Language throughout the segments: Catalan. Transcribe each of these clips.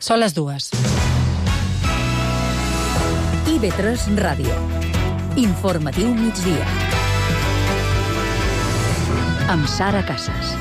Són les 2. IB3 Ràdio. Informatiu migdia. Amb Sara Casas.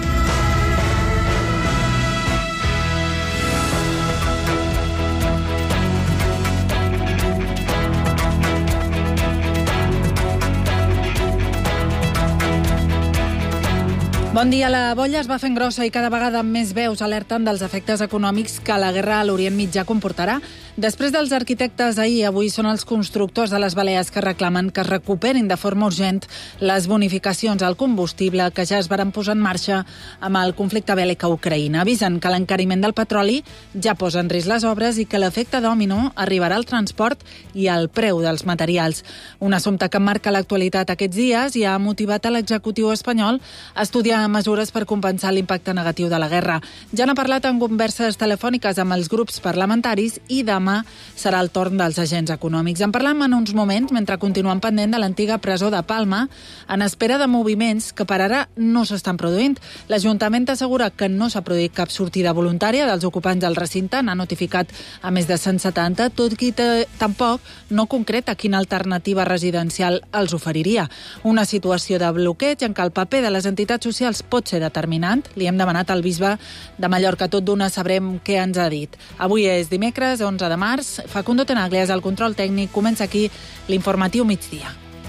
Bon dia. La bolla es va fent grossa i cada vegada més veus alerten dels efectes econòmics que la guerra a l'Orient Mitjà comportarà. Després dels arquitectes ahir, avui són els constructors de les Balears que reclamen que es recuperin de forma urgent les bonificacions al combustible que ja es varen posar en marxa amb el conflicte bèl·lic a Ucraïna. Avisen que l'encariment del petroli ja posa en risc les obres i que l'efecte dòmino arribarà al transport i al preu dels materials. Un assumpte que marca l'actualitat aquests dies i ha motivat a l'executiu espanyol a estudiar mesures per compensar l'impacte negatiu de la guerra. Ja n'ha parlat en converses telefòniques amb els grups parlamentaris i demà serà el torn dels agents econòmics. En parlam en uns moments mentre continuem pendent de l'antiga presó de Palma en espera de moviments que per ara no s'estan produint. L'Ajuntament assegura que no s'ha produït cap sortida voluntària dels ocupants del recinte, n'ha notificat a més de 170, tot i que tampoc no concreta quina alternativa residencial els oferiria. Una situació de bloqueig en què el paper de les entitats socials pot ser determinant. Li hem demanat al bisbe de Mallorca. Tot d'una sabrem què ens ha dit. Avui és dimecres, 11 de març. Facundo Tenaglias, el control tècnic. Comença aquí l'informatiu migdia.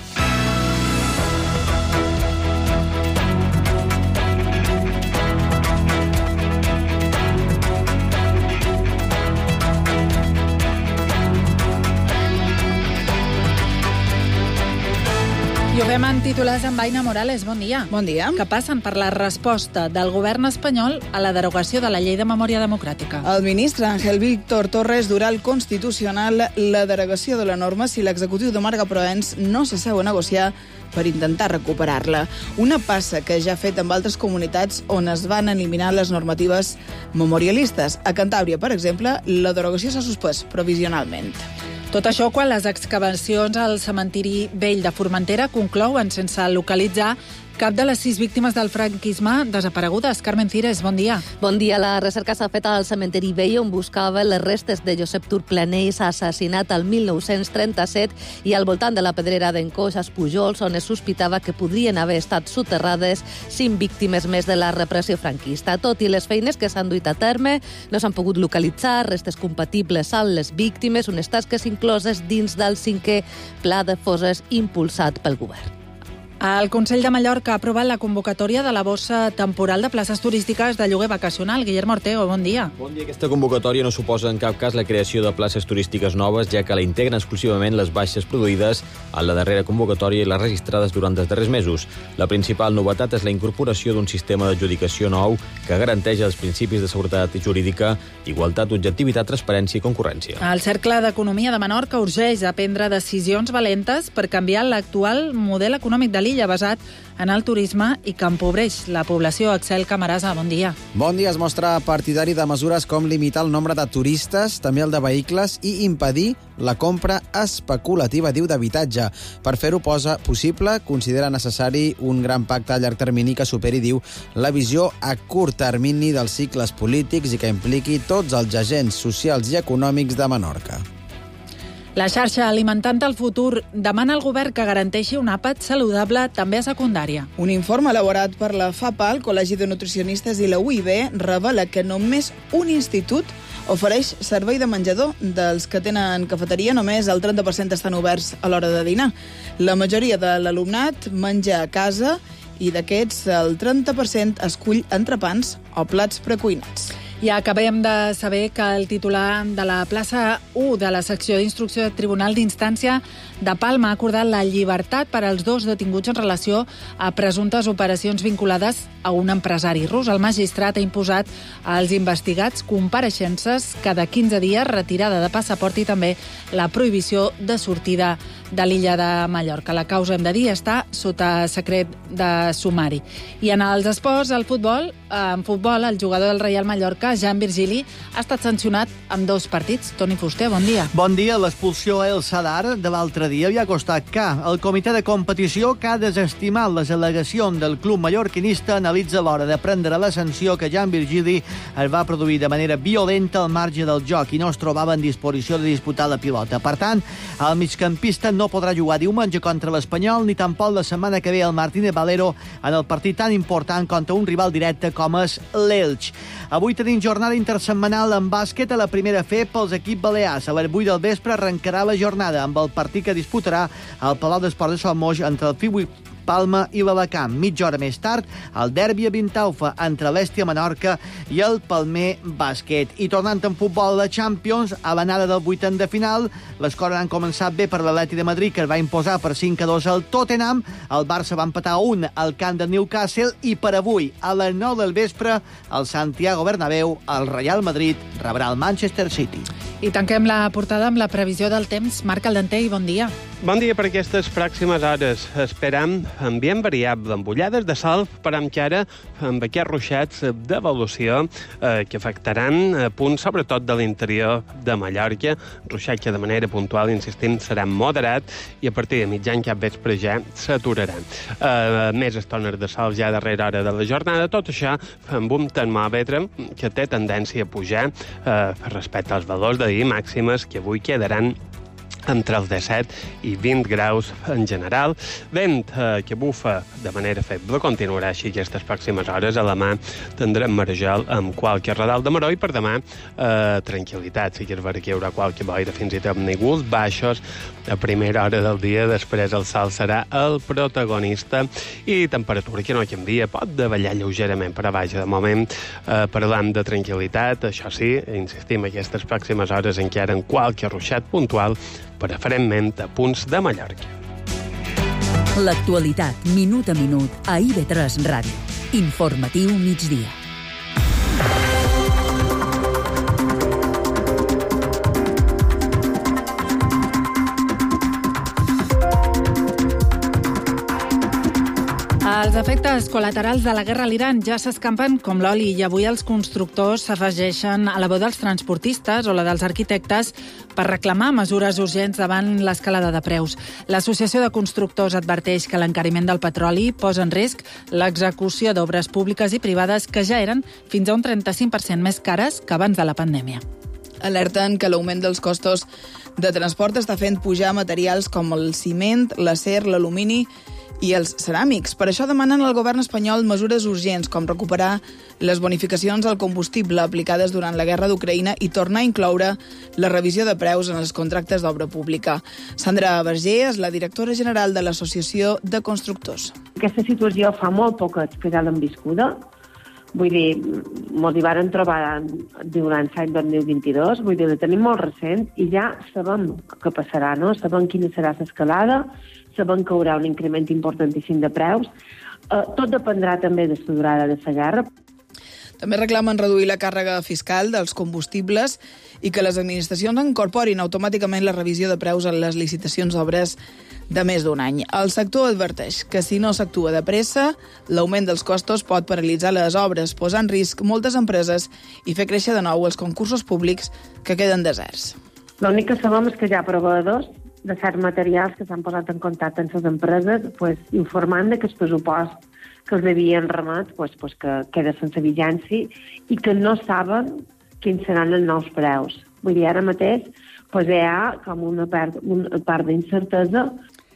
I ho fem en titulars amb Aina Morales. Bon dia. Bon dia. Que passen per la resposta del govern espanyol a la derogació de la llei de memòria democràtica. El ministre Ángel Víctor Torres durà al Constitucional la derogació de la norma si l'executiu de Marga Proens no s'asseu a negociar per intentar recuperar-la. Una passa que ja ha fet amb altres comunitats on es van eliminar les normatives memorialistes. A Cantàbria, per exemple, la derogació s'ha suspès provisionalment. Tot això quan les excavacions al cementiri vell de Formentera conclouen sense localitzar cap de les 6 víctimes del franquisme desaparegudes. Carmen Cires, bon dia. Bon dia. La recerca s'ha fet al cementiri vell on buscava les restes de Josep Turplanell, assassinat el 1937, i al voltant de la pedrera d'en Coix, als Pujols, on es sospitava que podrien haver estat soterrades 5 víctimes més de la repressió franquista. Tot i les feines que s'han duit a terme, no s'han pogut localitzar restes compatibles amb les víctimes, unes tasques incloses dins del 5è Pla de Fosses impulsat pel govern. El Consell de Mallorca ha aprovat la convocatòria de la borsa temporal de places turístiques de lloguer vacacional. Guillermo Ortego, bon dia. Bon dia. Aquesta convocatòria no suposa en cap cas la creació de places turístiques noves, ja que la integren exclusivament les baixes produïdes en la darrera convocatòria i les registrades durant els darrers mesos. La principal novetat és la incorporació d'un sistema d'adjudicació nou que garanteix els principis de seguretat jurídica, igualtat, objectivitat, transparència i concurrència. El Cercle d'Economia de Menorca urgeix a prendre decisions valentes per canviar l'actual model econòmic de l'illa basat en el turisme i que empobreix la població. Axel Camarasa, bon dia. Bon dia. Es mostra partidari de mesures com limitar el nombre de turistes, també el de vehicles, i impedir la compra especulativa, diu, d'habitatge. Per fer-ho possible, considera necessari un gran pacte a llarg termini que superi, diu, la visió a curt termini dels cicles polítics i que impliqui tots els agents socials i econòmics de Menorca. La xarxa Alimentant el Futur demana al govern que garanteixi un àpat saludable també a secundària. Un informe elaborat per la FAPA, el Col·legi de Nutricionistes i la UIB, revela que només un institut ofereix servei de menjador. Dels que tenen cafeteria, només el 30% estan oberts a l'hora de dinar. La majoria de l'alumnat menja a casa i d'aquests el 30% escull entrepans o plats precuinats. I acabem de saber que el titular de la plaça 1 de la secció d'instrucció del Tribunal d'Instància de Palma ha acordat la llibertat per als 2 detinguts en relació a presumptes operacions vinculades a un empresari rus. El magistrat ha imposat als investigats compareixences cada 15 dies, retirada de passaport i també la prohibició de sortida de l'illa de Mallorca. La causa, hem de dir, està sota secret de sumari. I en els esports, en futbol, el jugador del Reial Mallorca, Jan Virgili, ha estat sancionat amb 2 partits. Toni Fuster, bon dia. Bon dia. L'expulsió a El Sadar de l'altre dia havia costat car. El comitè de competició, que ha desestimat les al·legacions del club mallorquinista, analitza l'hora de prendre la sanció que Jan Virgili es va produir de manera violenta al marge del joc i no es trobava en disposició de disputar la pilota. Per tant, el migcampista no podrà jugar diumenge contra l'Espanyol ni tampoc la setmana que ve el Martínez Valero en el partit tan important contra un rival directe com és l'Elx. Avui tenim jornada intersetmanal en bàsquet a la primera F pels equips balears. A les 8 del vespre arrencarà la jornada amb el partit que disputarà al Palau d'Esports de Salmoix entre el Fiui Palma i l'Alacant. Mitja hora més tard, el derbi a Vintaufa entre l'Èstia Menorca i el Palmer Bàsquet. I tornant en futbol a la Champions, a l'anada del 8 de final, les coses han començat bé per l'Atlètic de Madrid, que es va imposar per 5-2 al Tottenham. El Barça va empatar 1 al camp de Newcastle i per avui, a les 9 del vespre, al Santiago Bernabéu, el Real Madrid rebrà el Manchester City. I tanquem la portada amb la previsió del temps. Marc Aldentei, bon dia. Bon dia per aquestes pròximes hores. Esperam ambient variable, amb ullades de sol, però encara amb aquests ruixats d'evolució que afectaran punts, sobretot de l'interior de Mallorca. Ruixats que de manera puntual, insistim, seran moderat i a partir de mitjan cap vespre ja s'aturaran. Més estones de sol ja a darrera hora de la jornada. Tot això amb un termòmetre que té tendència a pujar respecte als valors d'ahir, màximes que avui quedaran entre els 17 i 20 graus en general. Vent que bufa de manera feble, continuarà així aquestes pròximes hores. A la mà tindrem marejol amb qualque radal de maró i per demà tranquil·litat. Sí que és vera que hi haurà qualque boira, fins i tot nígols baixos a primera hora del dia. Després el sol serà el protagonista i temperatura que no canvia, pot davallar lleugerament per a baix. De moment parlant de tranquil·litat, això sí, insistim, aquestes pròximes hores encara en qualque ruixat puntual, preferentment a punts de Mallorca. L'actualitat, minut a minut, a IB3 Ràdio. Informatiu migdia. Els efectes col·laterals de la guerra a l'Iran ja s'escampen com l'oli i avui els constructors s'afegeixen a la veu dels transportistes o la dels arquitectes per reclamar mesures urgents davant l'escalada de preus. L'Associació de Constructors adverteix que l'encariment del petroli posa en risc l'execució d'obres públiques i privades que ja eren fins a un 35% més cares que abans de la pandèmia. Alerten que l'augment dels costos de transport està fent pujar materials com el ciment, l'acer, l'alumini i els ceràmics. Per això demanen al govern espanyol mesures urgents, com recuperar les bonificacions al combustible aplicades durant la guerra d'Ucraïna i tornar a incloure la revisió de preus en els contractes d'obra pública. Sandra Berger és la directora general de l'Associació de Constructors. Aquesta situació fa molt poquets que ja l'hem viscuda. Vull dir, ens hi varen trobar durant l'any 2022, vull dir, la tenim molt recent i ja sabem què passarà, no? Sabem quina serà l'escalada, sabem que hi haurà un increment importantíssim de preus. Tot dependrà també de la durada de la guerra. També reclamen reduir la càrrega fiscal dels combustibles i que les administracions incorporin automàticament la revisió de preus en les licitacions d'obres de més d'un any. El sector adverteix que si no s'actua de pressa, l'augment dels costos pot paralitzar les obres, posar en risc moltes empreses i fer créixer de nou els concursos públics que queden deserts. L'únic que sabem és que hi ha proveïdors de certs materials que s'han posat en contacte amb les empreses informant que el pressupost que els havien remat que queda sense vigència i que no saben quins seran els nous preus. Vull dir, ara mateix hi ha com una part d'incertesa.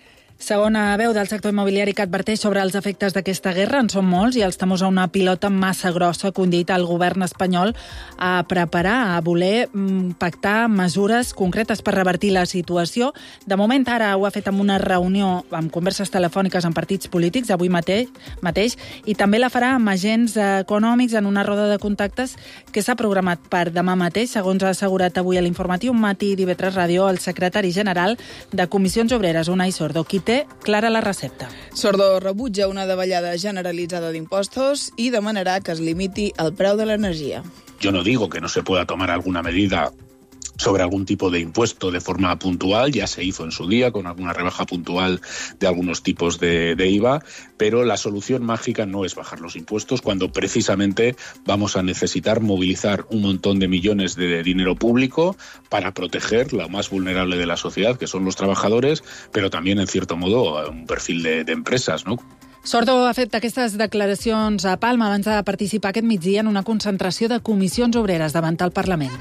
Segona veu del sector immobiliari que adverteix sobre els efectes d'aquesta guerra. En són molts i els temors a una pilota massa grossa que conduït el govern espanyol a preparar, a voler pactar mesures concretes per revertir la situació. De moment, ara ho ha fet amb una reunió amb converses telefòniques amb partits polítics avui mateix i també la farà amb agents econòmics en una roda de contactes que s'ha programat per demà mateix, segons ha assegurat avui a l'informatiu Matí d'IV3 Ràdio el secretari general de Comissions Obreres, Unai Sordo, qui té clara la recepta. Sordo rebutja una davallada generalitzada d'impostos i demanarà que es limiti el preu de l'energia. Yo no digo que no se pueda tomar alguna medida sobre algún tipo de impuesto de forma puntual. Ya se hizo en su día con alguna rebaja puntual de algunos tipos de IVA, pero la solución mágica no es bajar los impuestos cuando precisamente vamos a necesitar movilizar un montón de millones de dinero público para proteger la más vulnerable de la sociedad, que son los trabajadores, pero también, en cierto modo, un perfil de empresas, ¿no? Sordo ha fet aquestes declaracions a Palma abans de participar aquest migdia en una concentració de comissions obreres davant el Parlament.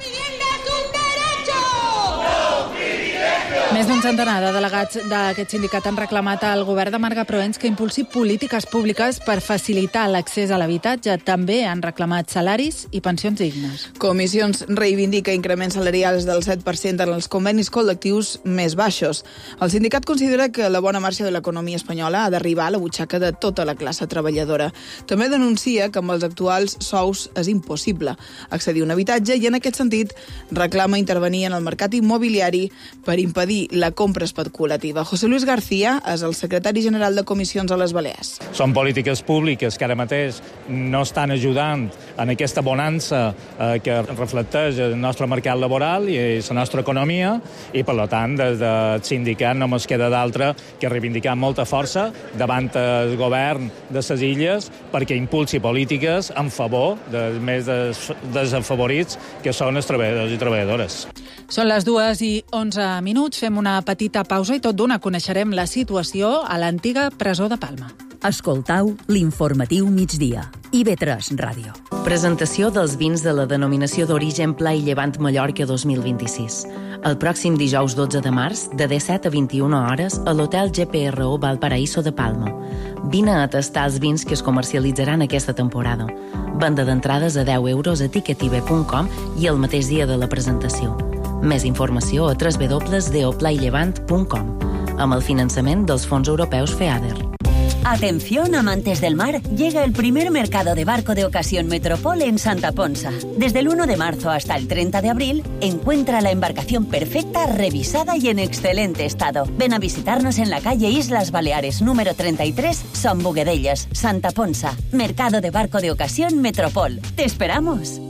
Més d'un centenar de delegats d'aquest sindicat han reclamat al govern de Marga Proens que impulsi polítiques públiques per facilitar l'accés a l'habitatge. També han reclamat salaris i pensions dignes. Comissions reivindica increments salarials del 7% en els convenis col·lectius més baixos. El sindicat considera que la bona marxa de l'economia espanyola ha d'arribar a la butxaca de tota la classe treballadora. També denuncia que amb els actuals sous és impossible accedir a un habitatge i en aquest sentit reclama intervenir en el mercat immobiliari per impedir la compra especulativa. José Luis García és el secretari general de Comissions a les Balears. Són polítiques públiques que ara mateix no estan ajudant en aquesta bonança que reflecteix el nostre mercat laboral i la nostra economia i, per tant, des del sindicat no ens queda d'altre que reivindicar molta força davant el govern de les illes perquè impulsi polítiques en favor dels més desafavorits que són els treballadors i treballadores. Són les 2:11. Fem una petita pausa i tot d'una coneixerem la situació a l'antiga presó de Palma. Escoltau l'informatiu migdia. IB3 Ràdio. Presentació dels vins de la denominació d'origen Pla i Llevant Mallorca 2026. El pròxim dijous 12 de març, de 17 a 21 hores, a l'Hotel GPRO Valparaíso de Palma. Vine a tastar els vins que es comercialitzaran aquesta temporada. Venda d'entrades a 10 euros a ticketib.com i el mateix dia de la presentació. Més informació a www.deoplaillevant.com amb el finançament dels fons europeus FEADER. Atención, amantes del mar, llega el primer mercado de barco de ocasión Metropol en Santa Ponsa. Desde el 1 de marzo hasta el 30 de abril, encuentra la embarcación perfecta, revisada y en excelente estado. Ven a visitarnos en la calle Islas Baleares, número 33, Son Boguedellas, Santa Ponsa. Mercado de barco de ocasión Metropol. ¡Te esperamos!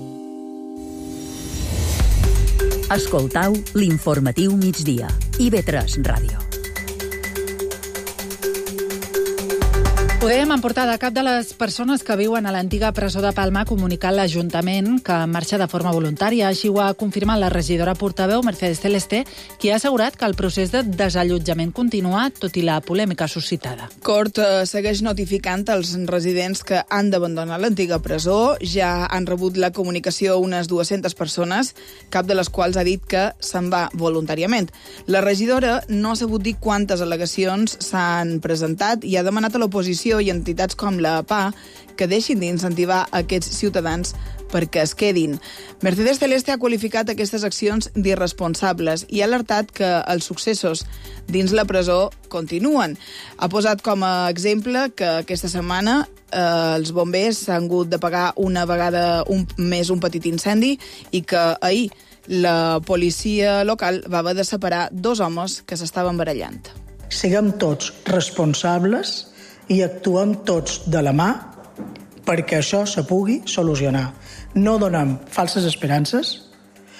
Escoltau l'informatiu migdia. IB3 Ràdio. Ho dèiem en portada, cap de les persones que viuen a l'antiga presó de Palma ha comunicat l'Ajuntament que marxa de forma voluntària. Així ho ha confirmat la regidora portaveu Mercedes Celesté, qui ha assegurat que el procés de desallotjament continua, tot i la polèmica suscitada. Cort segueix notificant als residents que han d'abandonar l'antiga presó. Ja han rebut la comunicació unes 200 persones, cap de les quals ha dit que se'n va voluntàriament. La regidora no ha sabut dir quantes al·legacions s'han presentat i ha demanat a l'oposició i entitats com la PA que deixin d'incentivar aquests ciutadans perquè es quedin. Mercedes Celeste ha qualificat aquestes accions d'irresponsables i ha alertat que els successos dins la presó continuen. Ha posat com a exemple que aquesta setmana els bombers s'han hagut de pagar una vegada un petit incendi i que ahir la policia local va haver de separar dos homes que s'estaven barallant. Siguem tots responsables i actuem tots de la mà perquè això se pugui solucionar. No donem falses esperances,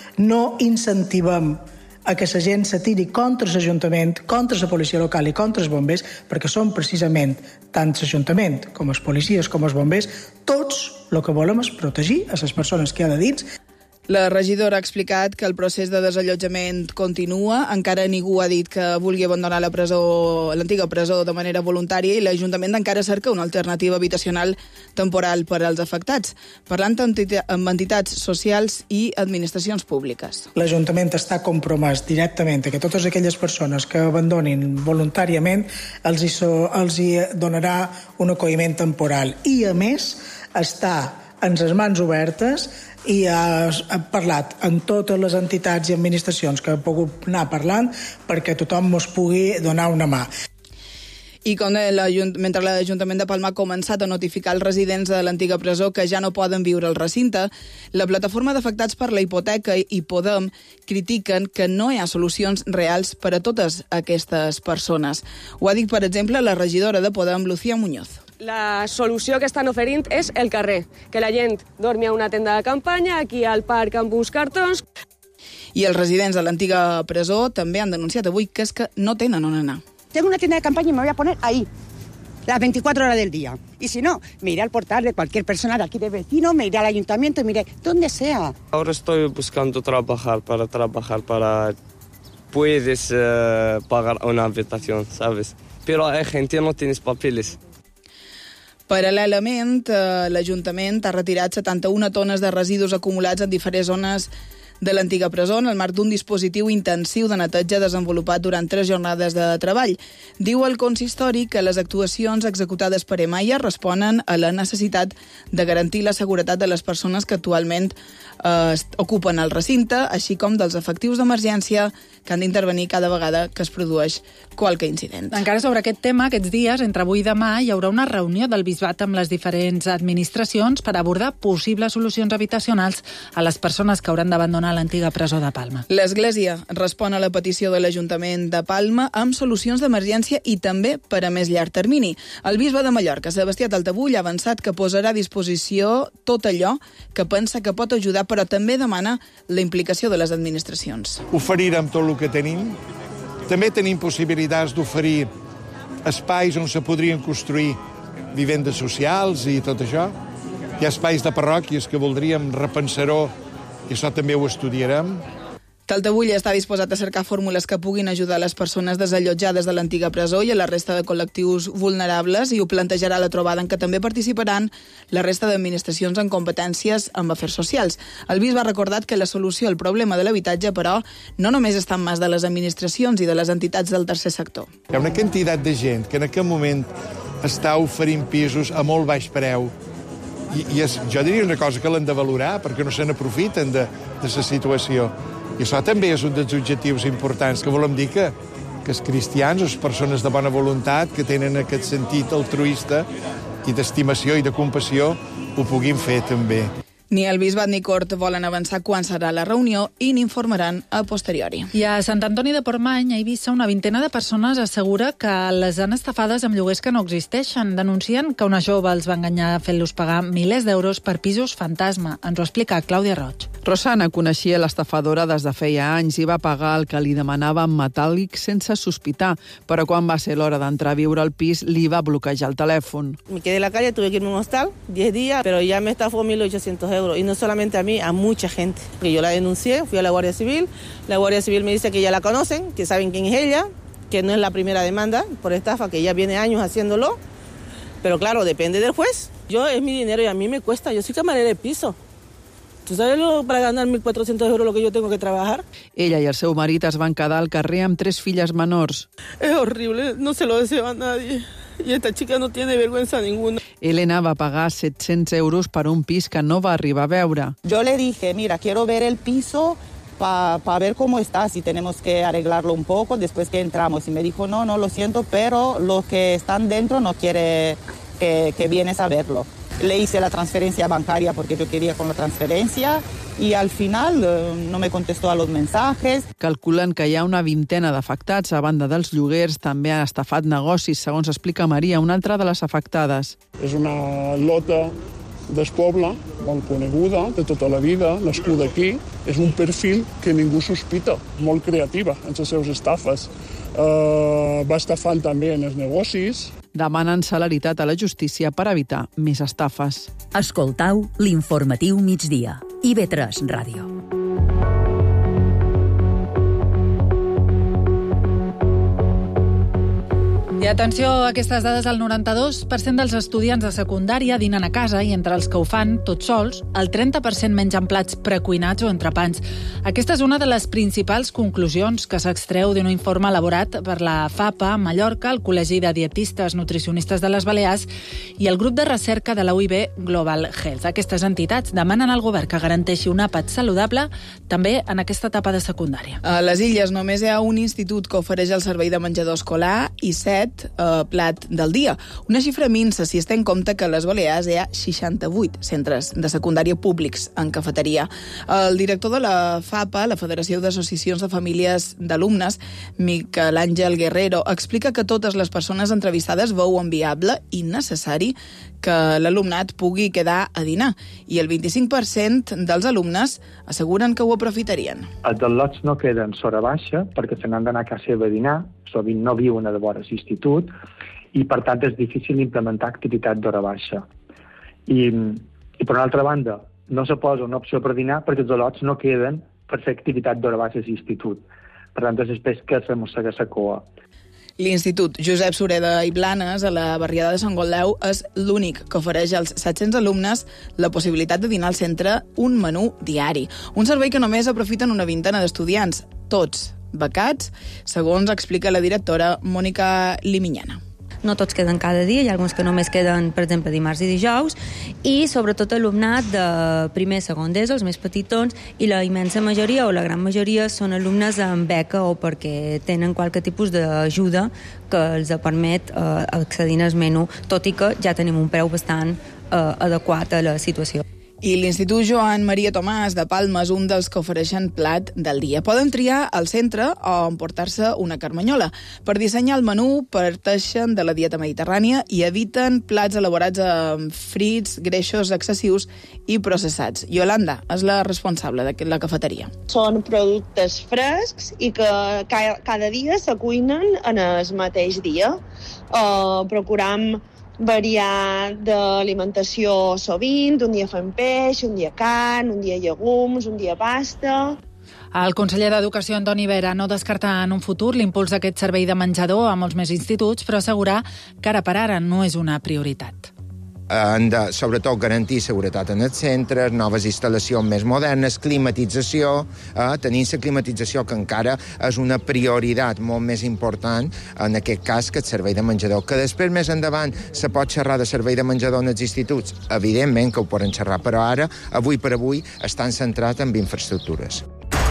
no incentivem a que la gent se tiri contra l'Ajuntament, contra la policia local i contra els bombers, perquè són precisament tant l'Ajuntament com els policies com els bombers, tots el que volem és protegir a les persones que hi ha de dins. La regidora ha explicat que el procés de desallotjament continua. Encara ningú ha dit que vulgui abandonar la presó, l'antiga presó de manera voluntària i l'Ajuntament encara cerca una alternativa habitacional temporal per als afectats, parlant amb entitats socials i administracions públiques. L'Ajuntament està compromès directament a que totes aquelles persones que abandonin voluntàriament els hi donarà un acolliment temporal i, a més, està en les mans obertes i ha parlat amb totes les entitats i administracions que ha pogut anar parlant perquè tothom ens pugui donar una mà. I com mentre l'Ajuntament de Palma ha començat a notificar els residents de l'antiga presó que ja no poden viure al recinte, la plataforma d'afectats per la hipoteca i Podem critiquen que no hi ha solucions reals per a totes aquestes persones. Ho ha dit, per exemple, la regidora de Podem, Lucía Muñoz. La solució que estan oferint és el carrer, que la gent dormi a una tenda de campanya, aquí al parc amb uns cartons. I els residents de l'antiga presó també han denunciat avui que és que no tenen on anar. Tengo una tienda de campaña y me voy a poner ahí, las 24 horas del día. Y si no, me iré al portal de cualquier persona de aquí de vecino, me iré al ayuntamiento, me iré donde sea. Ahora estoy buscando trabajar, para puedes pagar una habitación, ¿sabes? Pero hay gente que no tiene papeles. Paral·lelament, l'Ajuntament ha retirat 71 tones de residus acumulats en diferents zones de l'antiga presó en el marc d'un dispositiu intensiu de neteja desenvolupat durant 3 jornades de treball. Diu el consistori que les actuacions executades per Emaia responen a la necessitat de garantir la seguretat de les persones que actualment ocupen el recinte, així com dels efectius d'emergència que han d'intervenir cada vegada que es produeix qualque incident. Encara sobre aquest tema, aquests dies, entre avui i demà, hi haurà una reunió del Bisbat amb les diferents administracions per abordar possibles solucions habitacionals a les persones que hauran d'abandonar l'antiga presó de Palma. L'Església respon a la petició de l'Ajuntament de Palma amb solucions d'emergència i també per a més llarg termini. El bisbe de Mallorca, Sebastià Taltabull, ha avançat que posarà a disposició tot allò que pensa que pot ajudar, però també demana la implicació de les administracions. Oferirem tot el que tenim. També tenim possibilitats d'oferir espais on se podrien construir vivendes socials i tot això. Hi ha espais de parròquies que voldríem repensar-ho i això també ho estudiarem. Taltabull està disposat a cercar fórmules que puguin ajudar les persones desallotjades de l'antiga presó i a la resta de col·lectius vulnerables i ho plantejarà a la trobada en què també participaran la resta d'administracions en competències en afers socials. El bisbe ha recordat que la solució al problema de l'habitatge, però, no només està en mans de les administracions i de les entitats del tercer sector. Hi ha una quantitat de gent que en aquest moment està oferint pisos a molt baix preu i jo diria una cosa que l'han de valorar perquè no se n'aprofiten de la situació. I això també és un dels objectius importants, que volem dir que els cristians, les persones de bona voluntat, que tenen aquest sentit altruista i d'estimació i de compassió, ho puguin fer també. Ni el bisbat ni Cort volen avançar quan serà la reunió i n'informaran a posteriori. I a Sant Antoni de Portmany, a Eivissa, una vintena de persones assegura que les han estafades amb lloguers que no existeixen. Denuncien que una jove els va enganyar fent-los pagar milers d'euros per pisos fantasma. Ens ho explica Clàudia Roig. Rosana coneixia l'estafadora des de feia anys i va pagar el que li demanava en metàl·lic sense sospitar, però quan va ser l'hora d'entrar a viure al pis li va bloquejar el telèfon. Me quedé en la calle, tuve que irme a un hostal 10 días, pero ya me estafó 1.800 euros. Y no solamente a mí, a mucha gente. Yo la denuncié, fui a la Guardia Civil me dice que ya la conocen, que saben quién es ella, que no es la primera demanda por estafa, que ya viene años haciéndolo, pero claro, depende del juez. Yo es mi dinero y a mí me cuesta, yo soy camarera de piso. ¿Tú sabes para ganar 1.400 euros lo que yo tengo que trabajar? Ella i el seu marit es van quedar al carrer amb 3 filles menors. Es horrible, no se lo deseo a nadie. Y esta chica no tiene vergüenza ninguna. Elena va pagar 700 euros per un pis que no va arribar a veure. Yo le dije, mira, quiero ver el piso para ver cómo está, si tenemos que arreglarlo un poco después que entramos. Y me dijo, no, lo siento, pero los que están dentro no quiere que vienes a verlo. Le hice la transferencia bancaria porque yo quería con la transferencia y al final no me contestó a los mensajes. Calculen que hi ha una vintena d'afectats. A banda dels lloguers, també han estafat negocis, segons explica Maria, una altra de les afectades. És una lota del poble, molt coneguda, de tota la vida, nascuda aquí. És un perfil que ningú sospita, molt creativa en les seves estafes. Va estafant també en els negocis. Demanen celeritat a la justícia per evitar més estafes. Escoltau l'informatiu migdia. IB3 Ràdio. I atenció a aquestes dades, el 92% dels estudiants de secundària dinen a casa i entre els que ho fan tots sols, el 30% mengen plats precuinats o entrepans. Aquesta és una de les principals conclusions que s'extreu d'un informe elaborat per la FAPA a Mallorca, el Col·legi de Dietistes Nutricionistes de les Balears i el grup de recerca de la UIB Global Health. Aquestes entitats demanen al govern que garanteixi un àpat saludable també en aquesta etapa de secundària. A les Illes només hi ha un institut que ofereix el servei de menjador escolar i 7 plat del dia. Una xifra minsa si es té en compte que a les Balears hi ha 68 centres de secundària públics en cafeteria. El director de la FAPA, la Federació d'Associacions de Famílies d'Alumnes, Miquel Àngel Guerrero, explica que totes les persones entrevistades veuen viable i necessari que l'alumnat pugui quedar a dinar, i el 25% dels alumnes asseguren que ho aprofitarien. Els al·lots no queden sobre baixa perquè se n'han d'anar a casa seva a dinar, sovint no viuen a de vores institut, i per tant és difícil implementar activitat d'hora baixa. I per una altra banda, no se posa una opció per dinar perquè els al·lots no queden per fer activitat d'hora baixa a l'institut. Per tant, és després que se mossega la cua. L'Institut Josep Sureda i Blanes, a la barriada de Sant Goldeu, és l'únic que ofereix als 700 alumnes la possibilitat de dinar al centre un menú diari. Un servei que només aprofiten una vintena d'estudiants, tots becats, segons explica la directora Mònica Limiñana. No tots queden cada dia, hi ha alguns que només queden, per exemple, dimarts i dijous, i sobretot alumnat de primer, segon d'ESO, els més petitons, i la immensa majoria o la gran majoria són alumnes amb beca o perquè tenen qualque tipus d'ajuda que els permet accedir al menú, tot i que ja tenim un preu bastant adequat a la situació. I l'Institut Joan Maria Tomàs de Palma és un dels que ofereixen plat del dia. Poden triar al centre o emportar-se una carmanyola. Per dissenyar el menú parteixen de la dieta mediterrània i eviten plats elaborats amb frits, greixos excessius i processats. Yolanda és la responsable de la cafeteria. Són productes frescs i que cada dia se cuinen en el mateix dia. Procuram variar d'alimentació sovint, un dia fem peix, un dia carn, un dia llegums, un dia pasta. El conseller d'Educació, Antoni Vera, no descarta en un futur l'impuls d'aquest servei de menjador a molts més instituts, però assegurar que ara per ara no és una prioritat. Han de, sobretot, garantir seguretat en els centres, noves instal·lacions més modernes, climatització, tenint la climatització que encara és una prioritat molt més important en aquest cas que el servei de menjador. Que després, més endavant, se pot xerrar de servei de menjador en els instituts? Evidentment que ho poden xerrar, però ara, avui per avui, estan centrats en infraestructures.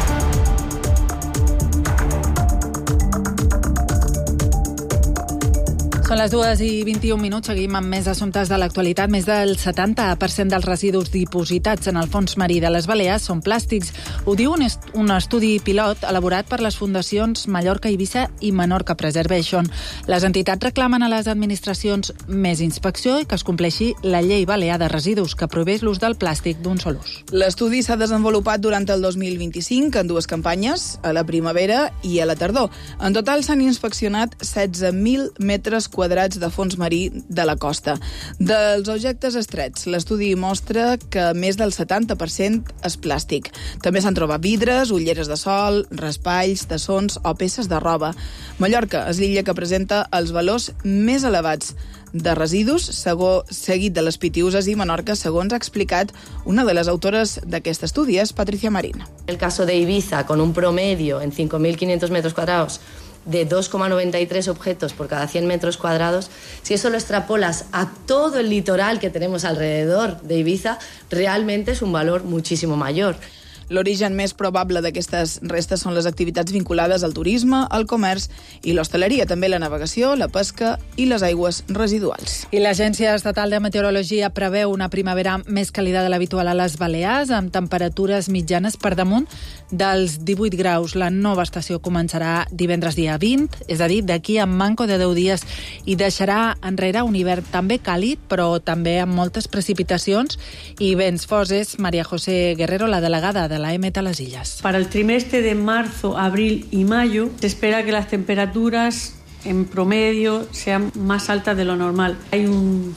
Són les 2:21, seguim amb més assumptes de l'actualitat. Més del 70% dels residus dipositats en el fons marí de les Balears són plàstics. Ho diu un estudi pilot elaborat per les fundacions Mallorca, Eivissa i Menorca Preservation. Les entitats reclamen a les administracions més inspecció i que es compleixi la llei balear de residus, que prohibeix l'ús del plàstic d'un sol ús. L'estudi s'ha desenvolupat durant el 2025 en dues campanyes, a la primavera i a la tardor. En total s'han inspeccionat 16.000 metres quadrats de fons marí de la costa. Dels objectes estrets, l'estudi mostra que més del 70% és plàstic. També s'han trobat vidres, ulleres de sol, raspalls, tassons o peces de roba. Mallorca és l'illa que presenta els valors més elevats de residus, seguit de les Pitiüses i Menorca, segons ha explicat una de les autores d'aquest estudi, és Patricia Marín. El caso de Ibiza, con un promedio en 5.500 metros cuadrados de 2,93 objetos por cada 100 metros cuadrados, si eso lo extrapolas a todo el litoral que tenemos alrededor de Ibiza, realmente es un valor muchísimo mayor. L'origen més probable d'aquestes restes són les activitats vinculades al turisme, al comerç i l'hostaleria, també la navegació, la pesca i les aigües residuals. I l'Agència Estatal de Meteorologia preveu una primavera més càlida de l'habitual a les Balears, amb temperatures mitjanes per damunt dels 18 graus. La nova estació començarà divendres dia 20, és a dir, d'aquí a manco de 10 dies, i deixarà enrere un hivern també càlid, però també amb moltes precipitacions i vents forts. És María José Guerrero, la delegada de la EMET a las Illes. Para el trimestre de marzo, abril y mayo se espera que las temperaturas en promedio sean más altas de lo normal. Hay un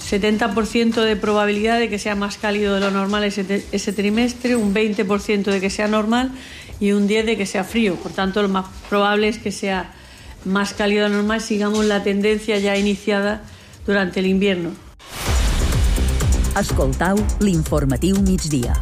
70% de probabilidad de que sea más cálido de lo normal ese trimestre, un 20% de que sea normal y un 10% de que sea frío. Por tanto, lo más probable es que sea más cálido de lo normal, sigamos la tendencia ya iniciada durante el invierno. Escoltau l'informatiu migdia.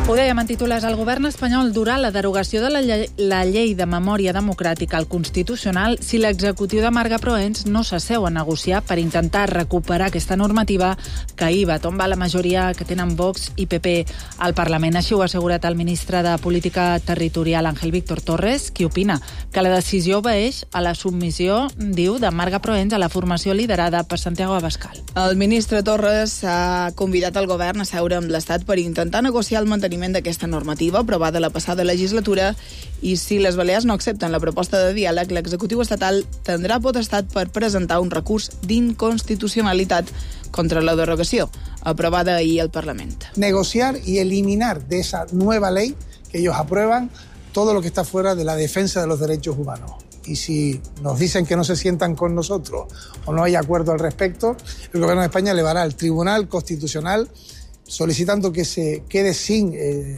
Ho dèiem en titulars, el govern espanyol durà la derogació de la llei de memòria democràtica al Constitucional si l'executiu de Marga Proens no s'asseu a negociar per intentar recuperar aquesta normativa que ahir va tombar la majoria que tenen Vox i PP al Parlament. Així ho ha assegurat el ministre de Política Territorial, Ángel Víctor Torres, qui opina que la decisió obeeix a la submissió, diu, de Marga Proens a la formació liderada per Santiago Abascal. El ministre Torres ha convidat el govern a seure amb l'Estat per intentar negociar el manteniment d'aquesta normativa aprovada la passada legislatura i si les Balears no accepten la proposta de diàleg, l'executiu estatal tindrà potestat per presentar un recurs d'inconstitucionalitat contra la derogació, aprobada ahir al Parlament. Negociar y eliminar de esa nueva ley que ellos aprueban todo lo que está fuera de la defensa de los derechos humanos. Y si nos dicen que no se sientan con nosotros o no hay acuerdo al respecto, el Gobierno de España elevará al Tribunal Constitucional solicitando que se quede sin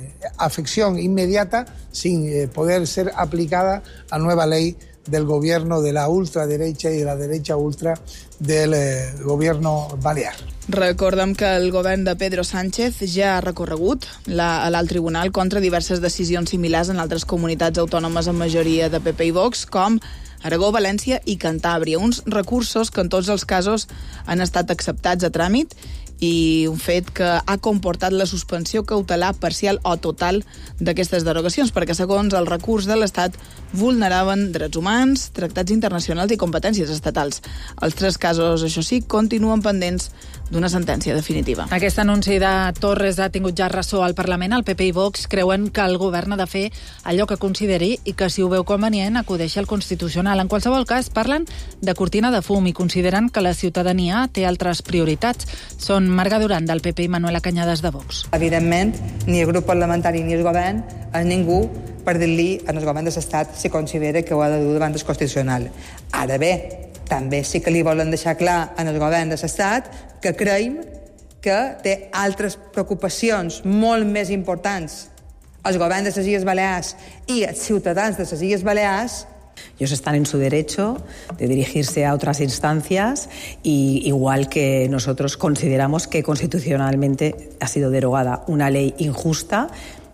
afección inmediata, sin poder ser aplicada la nueva ley del gobierno de la ultraderecha y de la derecha ultra del gobierno balear. Recordem que el govern de Pedro Sánchez ja ha recorregut a l'alt tribunal contra diverses decisions similars en altres comunitats autònomes amb majoria de PP i Vox, com Aragó, València i Cantàbria. Uns recursos que en tots els casos han estat acceptats a tràmit i un fet que ha comportat la suspensió cautelar parcial o total d'aquestes derogacions, perquè segons el recurs de l'Estat vulneraven drets humans, tractats internacionals i competències estatals. Els tres casos, això sí, continuen pendents d'una sentència definitiva. Aquest anunci de Torres ha tingut ja ressò al Parlament. El PP i Vox creuen que el govern ha de fer allò que consideri i que, si ho veu convenient, acudeixi al Constitucional. En qualsevol cas, parlen de cortina de fum i consideren que la ciutadania té altres prioritats. Són Marga Duran, del PP, i Manuela Cañadas, de Vox. Evidentment, ni el grup parlamentari ni el govern és ningú per dir-li al govern de l'Estat si considera que ho ha de dur davant del Constitucional. Ara bé, també sí que li volen deixar clar al govern de l'Estat que creiem que té altres preocupacions molt més importants els governs de les Illes Balears i els ciutadans de les Illes Balears. Ellos están en su derecho de dirigirse a otras instancias y igual que nosotros consideramos que constitucionalmente ha sido derogada una ley injusta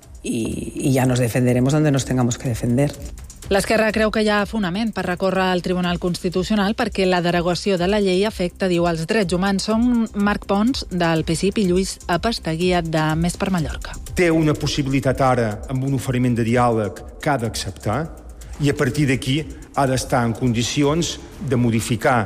y ya nos defenderemos donde nos tengamos que defender. L'Esquerra creu que hi ha fonament per recórrer al Tribunal Constitucional perquè la derogació de la llei afecta, diu, els drets humans. Són Marc Pons, del PSIP, i Lluís Apastaguia, de Més per Mallorca. Té una possibilitat ara amb un oferiment de diàleg que ha d'acceptar i a partir d'aquí ha d'estar en condicions de modificar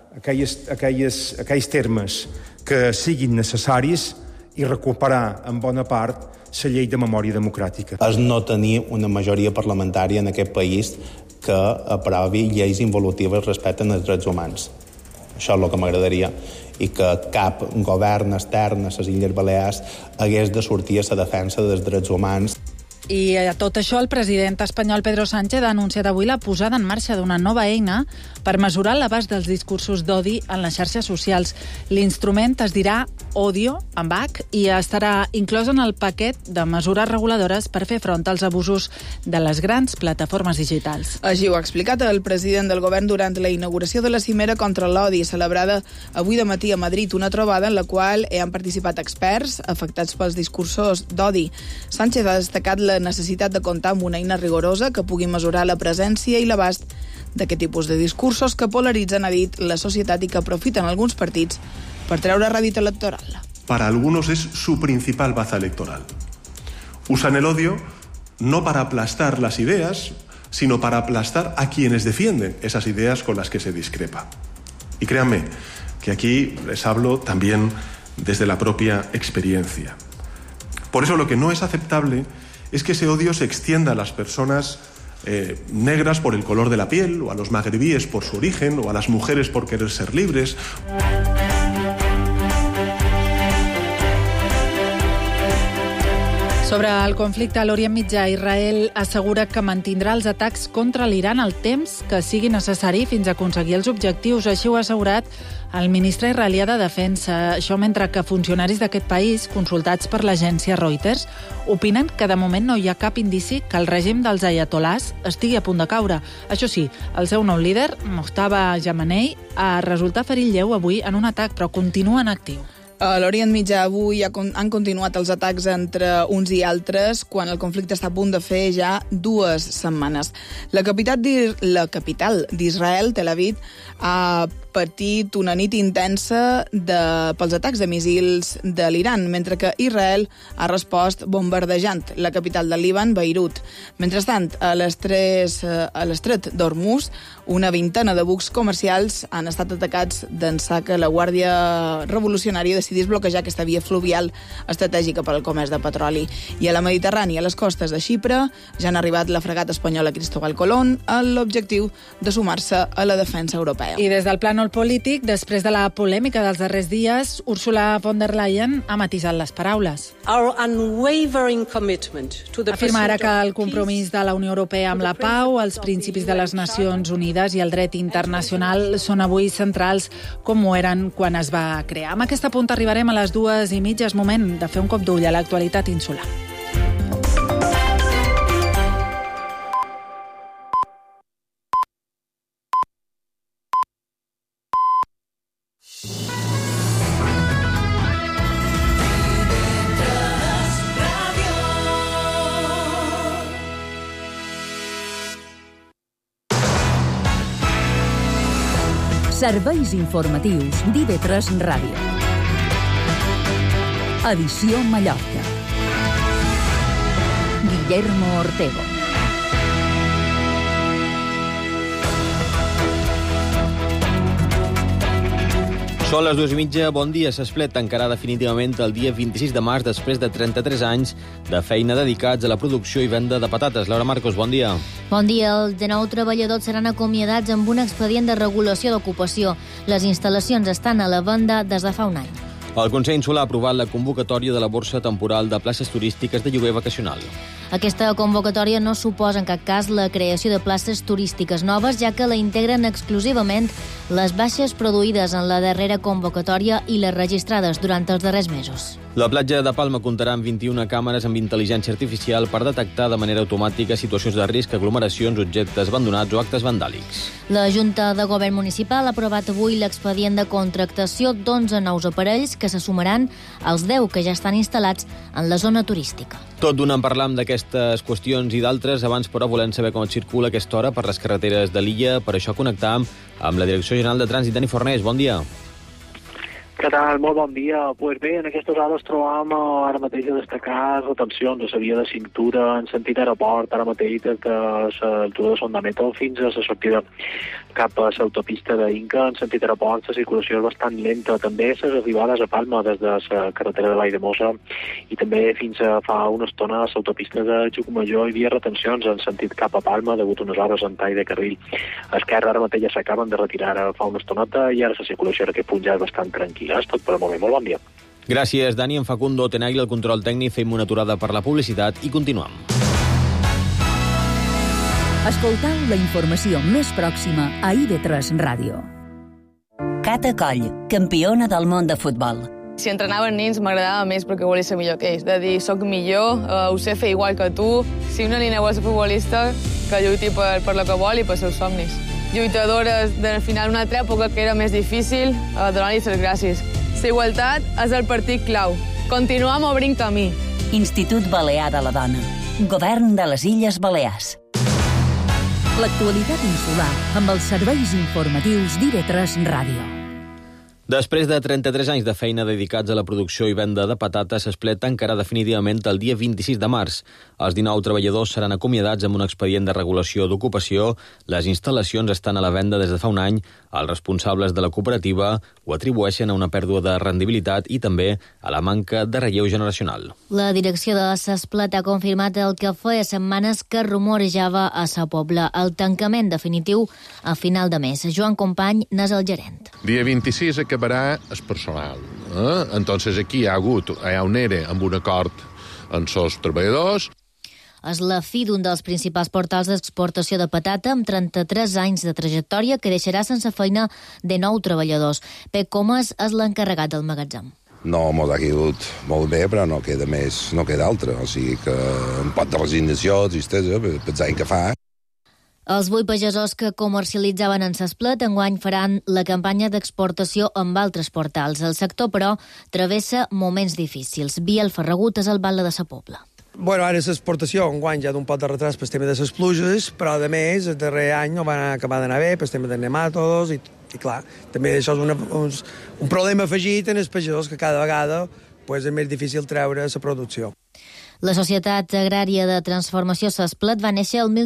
aquells termes que siguin necessaris i recuperar en bona part la llei de memòria democràtica. És no tenir una majoria parlamentària en aquest país que aprovi lleis involutives respecte als drets humans. Això és el que m'agradaria, i que cap govern extern a les Illes Balears hagués de sortir a la defensa dels drets humans. I a tot això, el president espanyol Pedro Sánchez ha anunciat avui la posada en marxa d'una nova eina per mesurar l'abast dels discursos d'odi en les xarxes socials. L'instrument es dirà Odio, amb H, i estarà inclòs en el paquet de mesures reguladores per fer front als abusos de les grans plataformes digitals. Així ho ha explicat el president del govern durant la inauguració de la cimera contra l'odi, celebrada avui de matí a Madrid, una trobada en la qual han participat experts afectats pels discursos d'odi. Sánchez ha destacat la necessitat de comptar amb una eina rigorosa que pugui mesurar la presència i l'abast d'aquest tipus de discursos que polaritzen, ha dit, la societat i que aprofiten alguns partits per treure rèdit electoral. Para algunos es su principal baza electoral. Usan el odio no para aplastar las ideas, sino para aplastar a quienes defienden esas ideas con las que se discrepa. Y créanme que aquí les hablo también desde la propia experiencia. Por eso lo que no es aceptable es que ese odio se extienda a las personas negras por el color de la piel, o a los magrebíes por su origen, o a las mujeres por querer ser libres. Sobre el conflicte a l'Orient Mitjà, Israel assegura que mantindrà els atacs contra l'Iran el temps que sigui necessari fins a aconseguir els objectius. Així ho ha assegurat el ministre israelià de Defensa. Això mentre que funcionaris d'aquest país, consultats per l'agència Reuters, opinen que de moment no hi ha cap indici que el règim dels ayatolàs estigui a punt de caure. Això sí, el seu nou líder, Mojtaba Jamenei, ha resultat ferit lleu avui en un atac, però continua en actiu. A l'Orient Mitjà avui han continuat els atacs entre uns i altres quan el conflicte està a punt de fer ja 2 setmanes. La capital d'Israel, Tel Aviv, ha patit una nit intensa pels atacs de míssils de l'Iran, mentre que Israel ha respost bombardejant la capital del Líban, Beirut. Mentrestant, a l'estret d'Hormuz, una vintena de bucs comercials han estat atacats d'ençà que la Guàrdia Revolucionària decidís bloquejar aquesta via fluvial estratègica per al comerç de petroli. I a la Mediterrània, a les costes de Xipre, ja han arribat la fregata espanyola Cristóbal Colón amb l'objectiu de sumar-se a la defensa europea. I des del plànol polític, després de la polèmica dels darrers dies, Ursula von der Leyen ha matisat les paraules. Afirma ara que el compromís de la Unió Europea amb la pau, els principis de les Nacions Unides i el dret internacional són avui centrals com ho eren quan es va crear. Amb aquest punt arribarem a les 2:30. És moment de fer un cop d'ull a l'actualitat insular. Serveis informatius d'IV3 Ràdio. Edició Mallorca. Guillermo Ortego. Són les 2:30, bon dia. S'esplet tancarà definitivament el dia 26 de març després de 33 anys de feina dedicats a la producció i venda de patates. Laura Marcos, bon dia. Bon dia. Els 19 treballadors seran acomiadats amb un expedient de regulació d'ocupació. Les instal·lacions estan a la venda des de fa un any. El Consell Insular ha aprovat la convocatòria de la borsa temporal de places turístiques de lloguer vacacional. Aquesta convocatòria no suposa en cap cas la creació de places turístiques noves, ja que la integren exclusivament les baixes produïdes en la darrera convocatòria i les registrades durant els darrers mesos. La platja de Palma comptarà amb 21 càmeres amb intel·ligència artificial per detectar de manera automàtica situacions de risc, aglomeracions, objectes abandonats o actes vandàlics. La Junta de Govern Municipal ha aprovat avui l'expedient de contractació d'11 nous aparells que se sumaran als 10 que ja estan instal·lats en la zona turística. Tot donant parlam d'aquestes qüestions i d'altres, abans però volem saber com es circula a aquesta hora per les carreteres de l'illa. Per això connectam amb la Direcció General de Trànsit. Dani Fornés, bon dia. Què tal? Molt bon dia. Pues bé, en aquestes hores trobam ara mateix a destacar retencions a la via de cintura en sentit aeroport, ara mateix des de l'altura de Son de Meto fins a la sortida cap a l'autopista d'Inca. En sentit aeroport la circulació és bastant lenta. També les arribades a Palma des de la carretera de Valldemossa i també fins a fa una estona a l'autopista de Llucmajor hi havia retencions en sentit cap a Palma degut a unes hores en tall de carril. A esquerra ara mateix ja s'acaben de retirar fa una estoneta i ara la circulació en aquest punt ja és bastant tranquil·la. És tot per al moment. Molt bon dia. Gràcies, Dani. En Facundo Tenagli, el control tècnic, fem una aturada per la publicitat i continuem. Escoltau la informació més pròxima a IV3 Ràdio. Cata Coll, campiona del món de futbol. Si entrenaven nens m'agradava més perquè volia ser millor que ells. De dir, soc millor, ho sé fer igual que tu. Si una nena vol ser futbolista, que lluiti per lo que vol i per seus somnis. Lluitadores del final d'una altra època que era més difícil, donar-li les gràcies. La igualtat és el partit clau. Continuem obrint camí. Institut Balear de la Dona. Govern de les Illes Balears. L'actualitat insular amb els serveis informatius d'IV3 Ràdio. Després de 33 anys de feina dedicats a la producció i venda de patates, s'esplet tancarà definitivament el dia 26 de març. Els 19 treballadors seran acomiadats amb un expedient de regulació d'ocupació. Les instal·lacions estan a la venda des de fa un any. Els responsables de la cooperativa ho atribueixen a una pèrdua de rendibilitat i també a la manca de relleu generacional. La direcció de S'Esplet ha confirmat el que feia setmanes que rumorejava a Sa Pobla, el tancament definitiu a final de mes. Joan Company n'és el gerent. Dia 26 acabarà el personal. Entonces aquí hi ha un ERE amb un acord amb els treballadors. És la fi d'un dels principals portals d'exportació de patata amb 33 anys de trajectòria que deixarà sense feina de 9 treballadors. Pep Comas és l'encarregat del magatzem. No, m'ho ha caigut molt bé, però no queda més, no queda altre. O sigui que un pot de resignació, tristesa, per l'any que fa. Els 8 pagesos que comercialitzaven en Sesplet enguany faran la campanya d'exportació amb altres portals. El sector, però, travessa moments difícils. Biel Ferragut és el batlle de sa Pobla. Bueno, ara l'exportació enguany ja d'un pot de retras pel tema de les pluges, però a més el darrer any no van acabar d'anar bé pel tema de nematodos i clar, també això és un problema afegit en els pagesos que cada vegada és més difícil treure la producció. La Societat Agrària de Transformació Sesplet va néixer el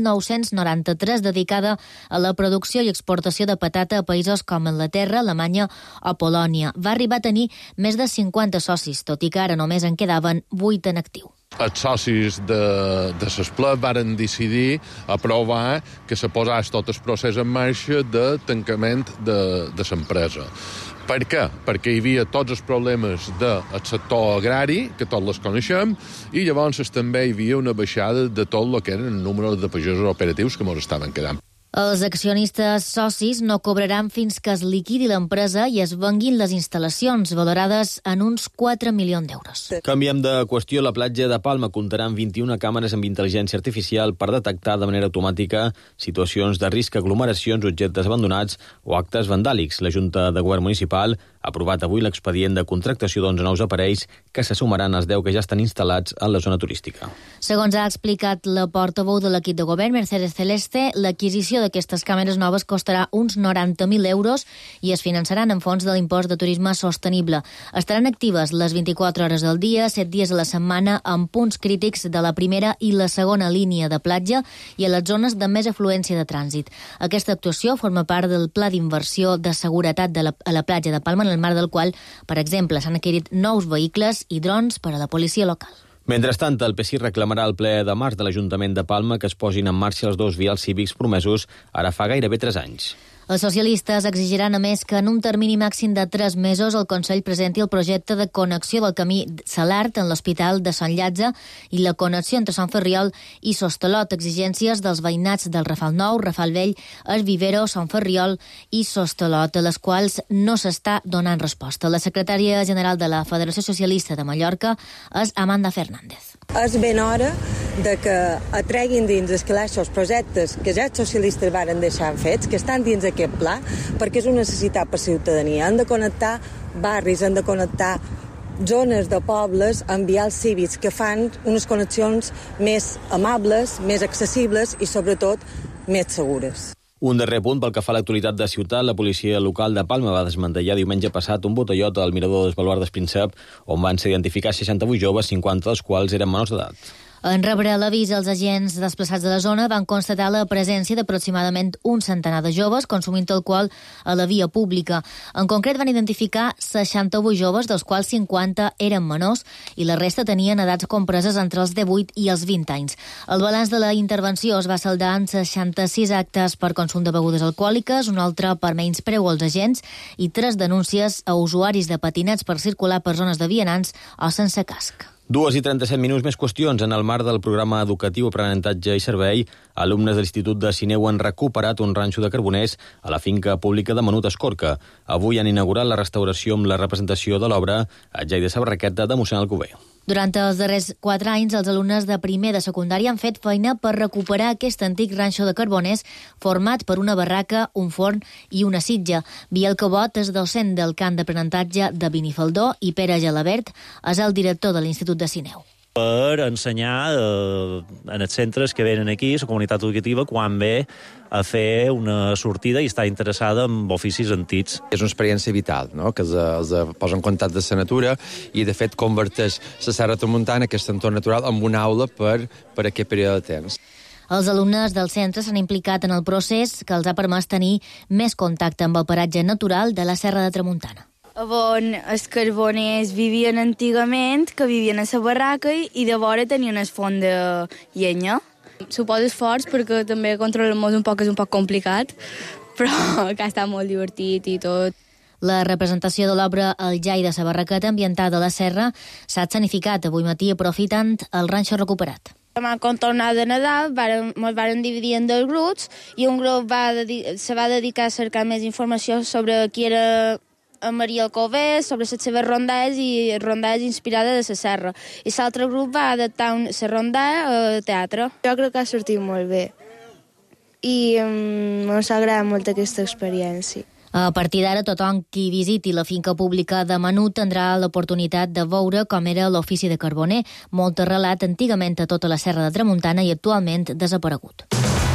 1993, dedicada a la producció i exportació de patata a països com Anglaterra, Alemanya o Polònia. Va arribar a tenir més de 50 socis, tot i que ara només en quedaven 8 en actiu. Els socis de Sesplet varen decidir aprovar que se posés tot el procés en marxa de tancament de l'empresa. Per què? Perquè hi havia tots els problemes del sector agrari, que tots les coneixem, i llavors també hi havia una baixada de tot el que eren el número de pagesos operatius que ens estaven quedant. Els accionistes socis no cobraran fins que es liquidi l'empresa i es venguin les instal·lacions, valorades en uns 4 milions d'euros. Canviem de qüestió. La platja de Palma comptarà amb 21 càmeres amb intel·ligència artificial per detectar de manera automàtica situacions de risc, aglomeracions, objectes abandonats o actes vandàlics. La Junta de Govern Municipal ha aprovat avui l'expedient de contractació d'11 nous aparells que se sumaran als 10 que ja estan instal·lats en la zona turística. Segons ha explicat la portaveu de l'equip de govern, Mercedes Celeste, l'adquisició d'aquestes càmeres noves costarà uns 90.000 euros i es finançaran en fons de l'impost de turisme sostenible. Estaran actives les 24 hores del dia, 7 dies a la setmana, en punts crítics de la primera i la segona línia de platja i a les zones de més afluència de trànsit. Aquesta actuació forma part del pla d'inversió de seguretat a la platja de Palma, en el marc del qual, per exemple, s'han adquirit nous vehicles i drons per a la policia local. Mentrestant, el PSI reclamarà al ple de març de l'Ajuntament de Palma que es posin en marxa els 2 vials cívics promesos ara fa gairebé 3 anys. Els socialistes exigiran, a més, que en un termini màxim de 3 mesos el Consell presenti el projecte de connexió del camí Salart en l'Hospital de Sant Llàtzer i la connexió entre Sant Ferriol i Sostalot, exigències dels veïnats del Rafal Nou, Rafal Vell, El Vivero, Sant Ferriol i Sostalot, a les quals no s'està donant resposta. La secretària general de la Federació Socialista de Mallorca és Amanda Fernández. És ben hora de que atreguin dins els calaixos projectes que ja els socialistes varen deixar fets, que estan dins aquest pla, perquè és una necessitat per ciutadania. Han de connectar barris, han de connectar zones de pobles amb vials cívics que fan unes connexions més amables, més accessibles i, sobretot, més segures. Un darrer punt pel que fa a l'actualitat de ciutat. La policia local de Palma va desmantellar diumenge passat un botellot al mirador dels Baluardes Príncep, on van ser identificats 68 joves, 50 dels quals eren menors d'edat. En rebre l'avís, els agents desplaçats de la zona van constatar la presència d'aproximadament un centenar de joves consumint alcohol a la via pública. En concret, van identificar 68 joves, dels quals 50 eren menors i la resta tenien edats compreses entre els 18 i els 20 anys. El balanç de la intervenció es va saldar en 66 actes per consum de begudes alcohòliques, un altre per menyspreu als agents i 3 denúncies a usuaris de patinets per circular per zones de vianants o sense casc. 2:37 minuts, més qüestions. En el marc del programa educatiu Aprenentatge i Servei, alumnes de l'Institut de Sineu han recuperat un ranxo de carboners a la finca pública de Menut Escorca. Avui han inaugurat la restauració amb la representació de l'obra a Jai de Sabarraqueta de mossèn Alcover. Durant els darrers 4 anys, els alumnes de primer de secundària han fet feina per recuperar aquest antic ranxo de carboners format per una barraca, un forn i una sitja. Biel Cabot és docent del camp d'aprenentatge de Benifaldó i Pere Gelabert és el director de l'Institut de Sineu. Per ensenyar en els centres que venen aquí, la comunitat educativa, quan ve a fer una sortida i està interessada en oficis antics. És una experiència vital, no? Que els posa en contacte de la natura i, de fet, converteix la Serra Tramuntana, aquest entorn natural, en una aula per aquest període de temps. Els alumnes del centre s'han implicat en el procés que els ha permès tenir més contacte amb el paratge natural de la Serra de Tramuntana. On els carboners vivien antigament, que vivien a la barraca i de vora tenien el font de llenya. Suposo esforç perquè també controlar-nos un poc és un poc complicat, però que ha estat molt divertit i tot. La representació de l'obra El Jai de la Barraqueta, ambientada a la serra, s'ha escenificat avui matí aprofitant el ranxo recuperat. Demà, quan tornava de Nadal, ens varen dividir en 2 grups i un grup se va dedicar a cercar més informació sobre qui era a Maria Alcover, sobre les seves rondalles i rondalles inspirades de la serra. I l'altre grup va adaptar la rondalla a teatre. Jo crec que ha sortit molt bé. i ens agrada molt aquesta experiència. A partir d'ara, tothom qui visiti la finca pública de Menut tindrà l'oportunitat de veure com era l'ofici de carboner, molt arrelat antigament a tota la Serra de Tramuntana i actualment desaparegut.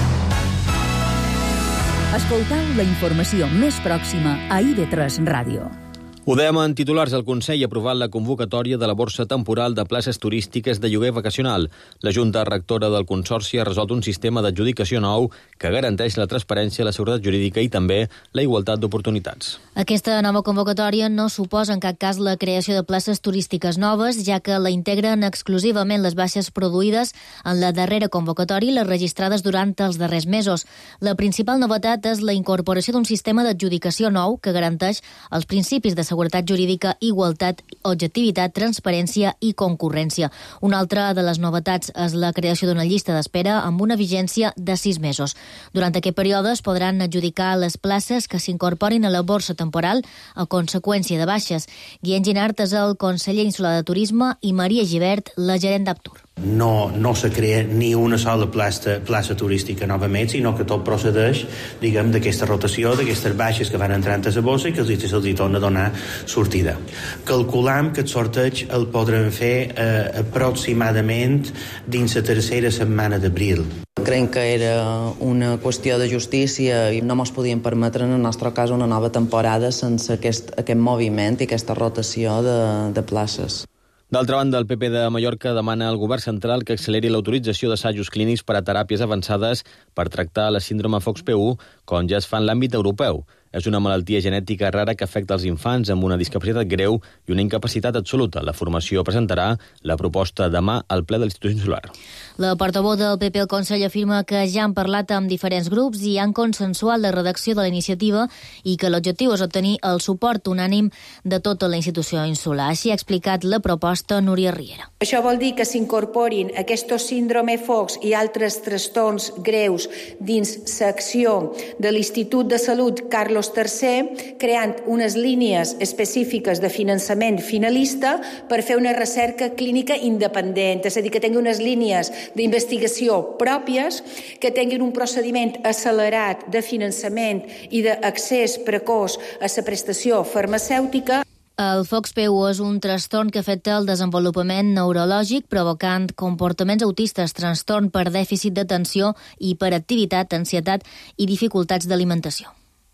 Escoltau la informació més pròxima a IB3 Ràdio. Ho dèiem en titulars, el Consell ha aprovat la convocatòria de la borsa temporal de places turístiques de lloguer vacacional. La Junta Rectora del Consorci ha resolt un sistema d'adjudicació nou que garanteix la transparència, la seguretat jurídica i també la igualtat d'oportunitats. Aquesta nova convocatòria no suposa en cap cas la creació de places turístiques noves, ja que la integren exclusivament les baixes produïdes en la darrera convocatòria i les registrades durant els darrers mesos. La principal novetat és la incorporació d'un sistema d'adjudicació nou que garanteix els principis de seguretat jurídica, igualtat, objectivitat, transparència i concurrència. Una altra de les novetats és la creació d'una llista d'espera amb una vigència de 6 mesos. Durant aquest període es podran adjudicar les places que s'incorporin a la borsa temporal a conseqüència de baixes. Guillem Ginart és el conseller insular de Turisme i Maria Gibert, la gerent d'Aptur. No se crea ni una sola plaça turística novament, sinó que tot procedeix, diguem, d'aquesta rotació, d'aquestes baixes que van entrant a la bossa i que se'ls torna a donar sortida. Calculam que el sorteig el podrem fer aproximadament dins la tercera setmana d'abril. Creiem que era una qüestió de justícia i no ens podíem permetre, en el nostre cas, una nova temporada sense aquest moviment i aquesta rotació de places. D'altra banda, el PP de Mallorca demana al govern central que acceleri l'autorització d'assajos clínics per a teràpies avançades per tractar la síndrome FOXP1, com ja es fa en l'àmbit europeu. És una malaltia genètica rara que afecta els infants amb una discapacitat greu i una incapacitat absoluta. La formació presentarà la proposta demà al ple de l'Institut Insular. La portaveu del PP al Consell afirma que ja han parlat amb diferents grups i han consensuat la redacció de la iniciativa i que l'objectiu és obtenir el suport unànim de tota la institució insular. Així ha explicat la proposta Núria Riera. Això vol dir que s'incorporin aquests síndrome FOX i altres trastorns greus dins l'acció de l'Institut de Salut Carlos III, creant unes línies específiques de finançament finalista per fer una recerca clínica independent, és a dir, que tingui unes línies d'investigació pròpies, que tinguin un procediment accelerat de finançament i d'accés precoç a la prestació farmacèutica. El FOXP1 és un trastorn que afecta el desenvolupament neurològic, provocant comportaments autistes, trastorn per dèficit d'atenció, hiperactivitat, ansietat i dificultats d'alimentació.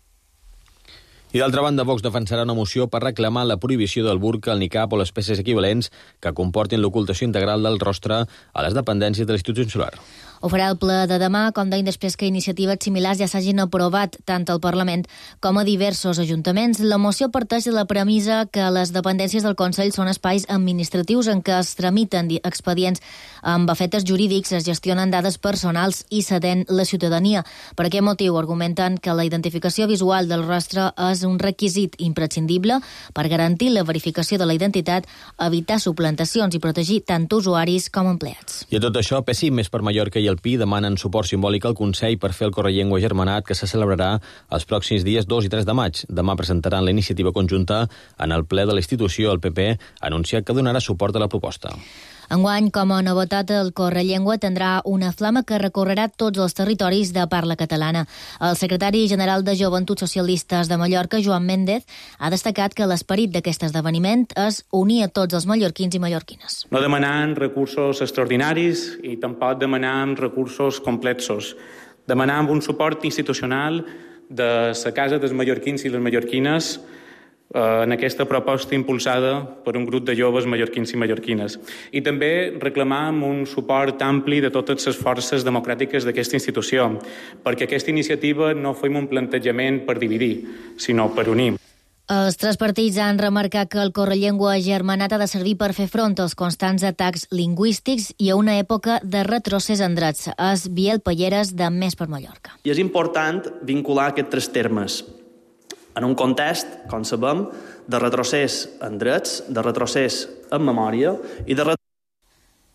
I d'altra banda, Vox defensarà una moció per reclamar la prohibició del burca, el niqab o les peces equivalents que comportin l'ocultació integral del rostre a les dependències de l'Institut Insular. Ho farà el ple de demà, com deien, després que iniciatives similars ja s'hagin aprovat tant al Parlament com a diversos ajuntaments. La moció parteix de la premissa que les dependències del Consell són espais administratius en què es tramiten expedients amb efectes jurídics, es gestionen dades personals i s'atén la ciutadania. Per aquest motiu argumenten que la identificació visual del rostre és un requisit imprescindible per garantir la verificació de la identitat, evitar suplantacions i protegir tant usuaris com empleats. I a tot això, PSI, Més per Mallorca i el PI demanen suport simbòlic al Consell per fer el Correllengua Germanat que se celebrarà els pròxims dies 2 i 3 de maig. Demà presentaran la iniciativa conjunta en el ple de la institució. El PP ha anunciat que donarà suport a la proposta. Enguany, com a novetat, el Correllengua tindrà una flama que recorrerà tots els territoris de parla catalana. El secretari general de Joventuts Socialistes de Mallorca, Joan Méndez, ha destacat que l'esperit d'aquest esdeveniment és unir a tots els mallorquins i mallorquines. No demanant recursos extraordinaris i tampoc demanant recursos complexos. Demanant un suport institucional de la Casa dels Mallorquins i les Mallorquines en aquesta proposta impulsada per un grup de joves mallorquins i mallorquines. I també reclamam un suport ampli de totes les forces democràtiques d'aquesta institució, perquè aquesta iniciativa no fem un plantejament per dividir, sinó per unir. Els tres partits han remarcat que el Correllengua Germanat ha de servir per fer front als constants atacs lingüístics i a una època de retrocés en drets. És Biel Palleres, de Més per Mallorca. I és important vincular aquests tres termes en un context, com sabem, de retrocés en drets, de retrocés en memòria i de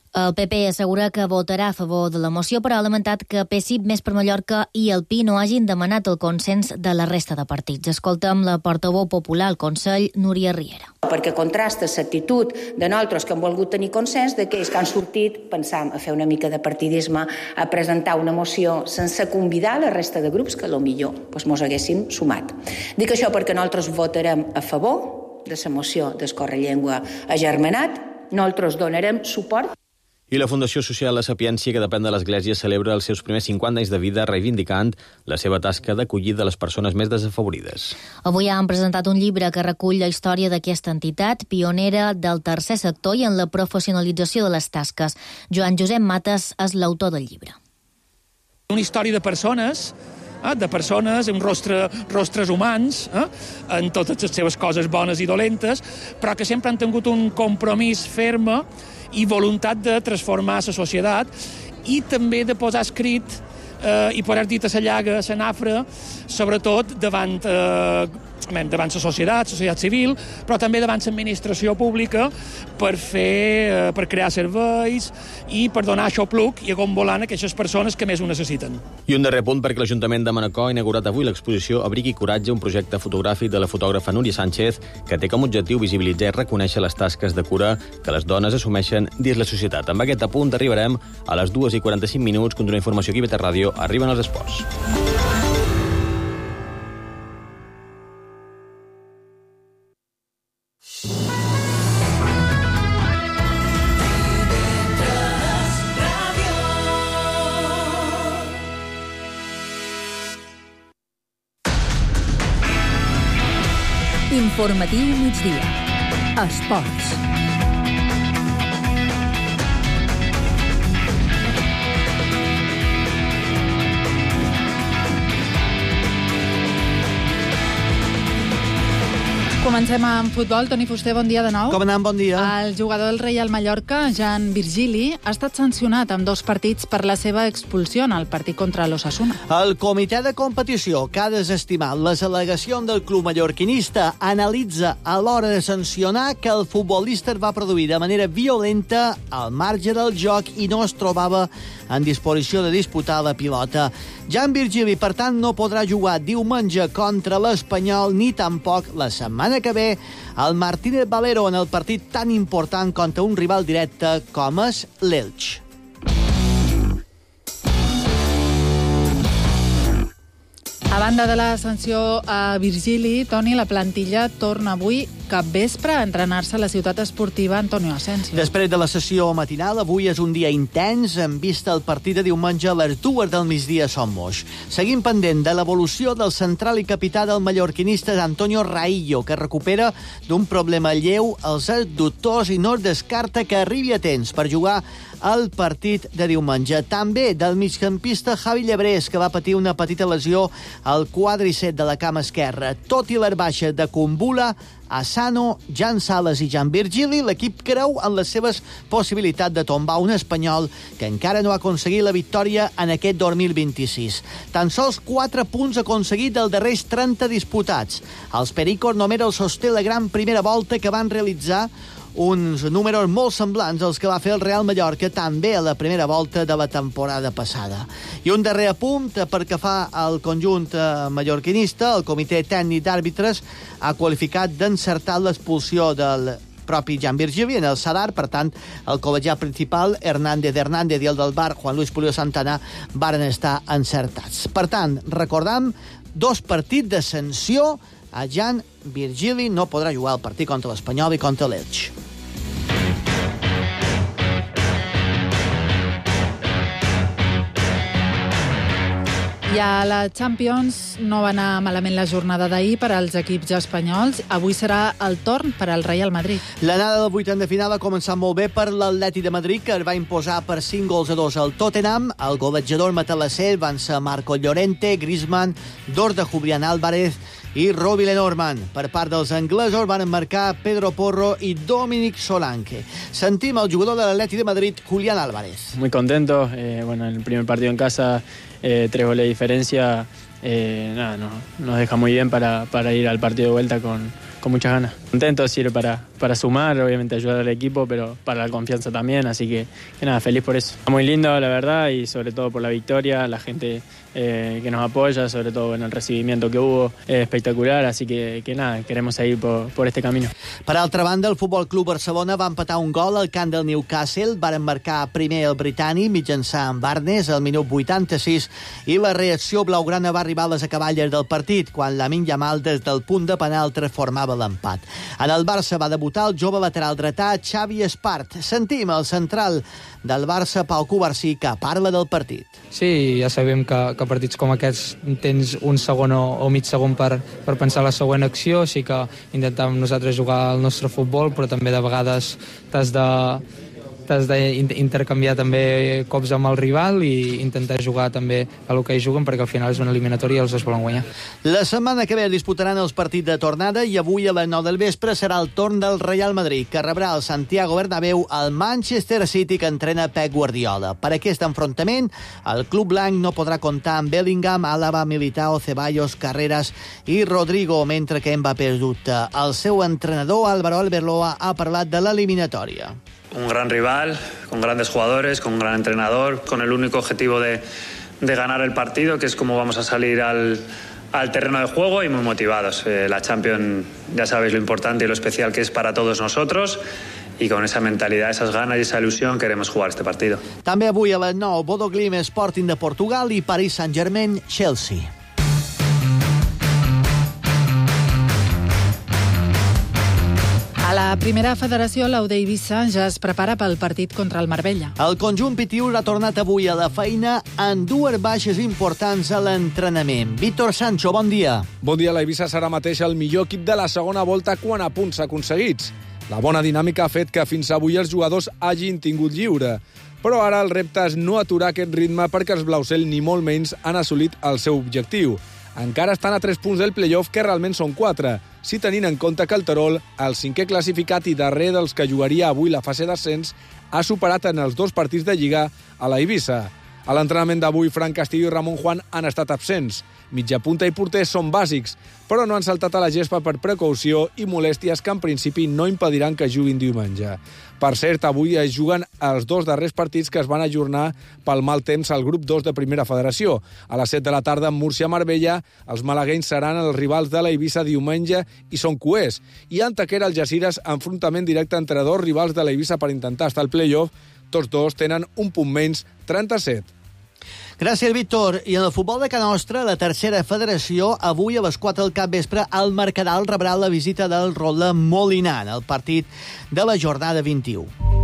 El PP assegura que votarà a favor de la moció, però ha lamentat que PSIP, Més per Mallorca i el PI no hagin demanat el consens de la resta de partits. Escolta'm la portaveu popular al Consell, Núria Riera. Perquè contrasta l'actitud de nosaltres que hem volgut tenir consens d'aquells que han sortit, pensam, a fer una mica de partidisme, a presentar una moció sense convidar la resta de grups que potser mos haguessin sumat. Dic això perquè nosaltres votarem a favor de la moció d'Esquerra Agermanat, nosaltres donarem suport. I la Fundació Social La Sapiència, que depèn de l'Església, celebra els seus primers 50 anys de vida reivindicant la seva tasca d'acollida de les persones més desafavorides. Avui han presentat un llibre que recull la història d'aquesta entitat, pionera del tercer sector i en la professionalització de les tasques. Joan Josep Mates és l'autor del llibre. Una història de persones amb rostres humans, en totes les seves coses bones i dolentes, però que sempre han tingut un compromís ferm i voluntat de transformar la societat i també de posar escrit i posar dit a la llaga, a la nafra, sobretot davant la societat civil, però també davant l'administració pública per crear serveis i per donar xopluc i agombolant a aquestes persones que més ho necessiten. I un darrer punt perquè l'Ajuntament de Manacor ha inaugurat avui l'exposició Abric i Coratge, un projecte fotogràfic de la fotògrafa Núria Sánchez que té com a objectiu visibilitzar i reconèixer les tasques de cura que les dones assumeixen dins la societat. Amb aquest apunt arribarem a les 2:45. Continua informació aquí a Beta Ràdio. Arriben els esports. Informatiu migdia. Esports. Comencem amb futbol. Toni Fuster, bon dia de nou. Com anem? Bon dia. El jugador del Reial Mallorca, Jan Virgili, ha estat sancionat amb 2 partits per la seva expulsió en el partit contra l'Osasuna. El comitè de competició, que ha desestimat les al·legacions del club mallorquinista, analitza a l'hora de sancionar que el futbolista es va produir de manera violenta al marge del joc i no es trobava en disposició de disputar la pilota. Jan Virgili, per tant, no podrà jugar diumenge contra l'Espanyol ni tampoc la setmana que ve el Martínez Valero en el partit tan important contra un rival directe com és l'Elx. A banda de la sanció a Virgili, Toni, la plantilla torna avui capvespre a entrenar-se a la ciutat esportiva Antonio Asensio. Després de la sessió matinal, avui és un dia intens en vista el partit de diumenge a les 2 del migdia a Son Moix. Seguim pendent de l'evolució del central i capità del mallorquinista Antonio Raillo, que recupera d'un problema lleu als adductors i no es descarta que arribi a temps per jugar al partit de diumenge. També del migcampista Javi Llebrés, que va patir una petita lesió al quadricep de la cama esquerra. Tot i les baixes de Kumbula, Asano, Jan Sales i Jan Virgili, l'equip creu en les seves possibilitats de tombar un espanyol que encara no ha aconseguit la victòria en aquest 2026. Tan sols 4 punts aconseguit dels darrers 30 disputats. Els Pericos només els sosté la gran primera volta que van realitzar uns números molt semblants als que va fer el Real Mallorca també a la primera volta de la temporada passada. I un darrer apunt perquè fa al conjunt mallorquinista. El comitè tècnic d'àrbitres ha qualificat d'encertat l'expulsió del propi Jan Virgili en el Sadar. Per tant, el col·legiat principal, Hernández i el del VAR, Juan Luis Pulido Santana, varen estar encertats. Per tant, recordam, 2 partits de sanció a Jan Virgili. No podrà jugar el partit contra l'Espanyol i contra l'Elx. I a la Champions no va anar malament la jornada d'ahir per als equips espanyols. Avui serà el torn per al Real Madrid. L'anada del vuitens de final ha començat molt bé per l'Atlètic de Madrid, que es va imposar per 5-2 al Tottenham. El golejador matalasser van ser Marco Llorente, Griezmann, 2 de Julián Álvarez i Robbie Lenormand. Per part dels anglesos van marcar Pedro Porro i Dominic Solanke. Sentim el jugador de l'Atlètic de Madrid, Julián Álvarez. Muy contento. Bueno, el primer partido en casa, 3 goles de diferencia. Nos deja muy bien para ir al partido de vuelta con muchas ganas. Contento, sirve para sumar, obviamente ayudar al equipo, pero para la confianza también, así que nada, feliz por eso. Muy lindo, la verdad, y sobre todo por la victoria, la gente que nos apoya, sobre todo en el recibimiento que hubo, espectacular, así que nada, queremos seguir por este camino. Per altra banda, el Futbol Club Barcelona va empatar un gol al camp del Newcastle, varen marcar primer el britànic mitjançant Barnes al minut 86 i la reacció blaugrana va arribar a les acaballes del partit, quan Lamine Yamal des del punt de penal transformava l'empat. En el Barça va debutar el jove lateral dretà Xavi Espart. Sentim el central del Barça, Pau Cubarsí, que parla del partit. Sí, ja sabem que partits com aquests tens un segon o mig segon per pensar la següent acció, sí que intentem nosaltres jugar al nostre futbol, però també de vegades t'has d'intercanviar també cops amb el rival i intentar jugar també al que hi juguen, perquè al final és una eliminatòria i els dos volen guanyar. La setmana que ve disputaran els partits de tornada i avui a les 9 del vespre serà el torn del Real Madrid, que rebrà al Santiago Bernabéu al Manchester City, que entrena Pep Guardiola. Per aquest enfrontament, el club blanc no podrà comptar amb Bellingham, Álava, Militao, Ceballos, Carreras i Rodrigo, mentre que Mbappé és dubte. El seu entrenador, Álvaro Arbeloa, ha parlat de l'eliminatòria. Un gran rival, con grandes jugadores, con un gran entrenador, con el único objetivo de ganar el partido, que es cómo vamos a salir al terreno de juego, y muy motivados. La Champions, ya sabéis lo importante y lo especial que es para todos nosotros, y con esa mentalidad, esas ganas y esa ilusión queremos jugar este partido. També avui a les 9, Bodo Glimt Sporting de Portugal i Paris Saint-Germain Chelsea. A la primera federació, l'Aude Eivissa ja es prepara pel partit contra el Marbella. El conjunt pitiús ha tornat avui a la feina amb dues baixes importants a l'entrenament. Víctor Sancho, bon dia. Bon dia. L'Eivissa serà mateix el millor equip de la segona volta quant a punts aconseguits. La bona dinàmica ha fet que fins avui els jugadors hagin tingut lliure. Però ara el repte és no aturar aquest ritme, perquè els blausell ni molt menys han assolit el seu objectiu. Encara estan a 3 punts del play-off, que realment són 4, si tenint en compte que el Terol, el 5è classificat i darrer dels que jugaria avui la fase d'ascens, ha superat en els 2 partits de Lliga a la Eivissa. A l'entrenament d'avui, Fran Castillo i Ramon Juan han estat absents. Mitja punta i porter són bàsics, però no han saltat a la gespa per precaució i molèsties que en principi no impediran que juguin diumenge. Per cert, avui es juguen els 2 darrers partits que es van ajornar pel mal temps al grup 2 de Primera Federació. A les 7 de la tarda, en Múrcia-Marbella, els malaguenys seran els rivals de la Eivissa diumenge i són cuers. I Antequera, Algeciras, enfrontament directe entre 2 rivals de la Eivissa per intentar estar al play-off. Tots 2 tenen un punt menys, 37. Gràcies, Víctor. I en el futbol de Can Nostra, la tercera federació, avui a les 4 del capvespre, el Mercadal rebrà la visita del Roda Molinà, el partit de la jornada 21.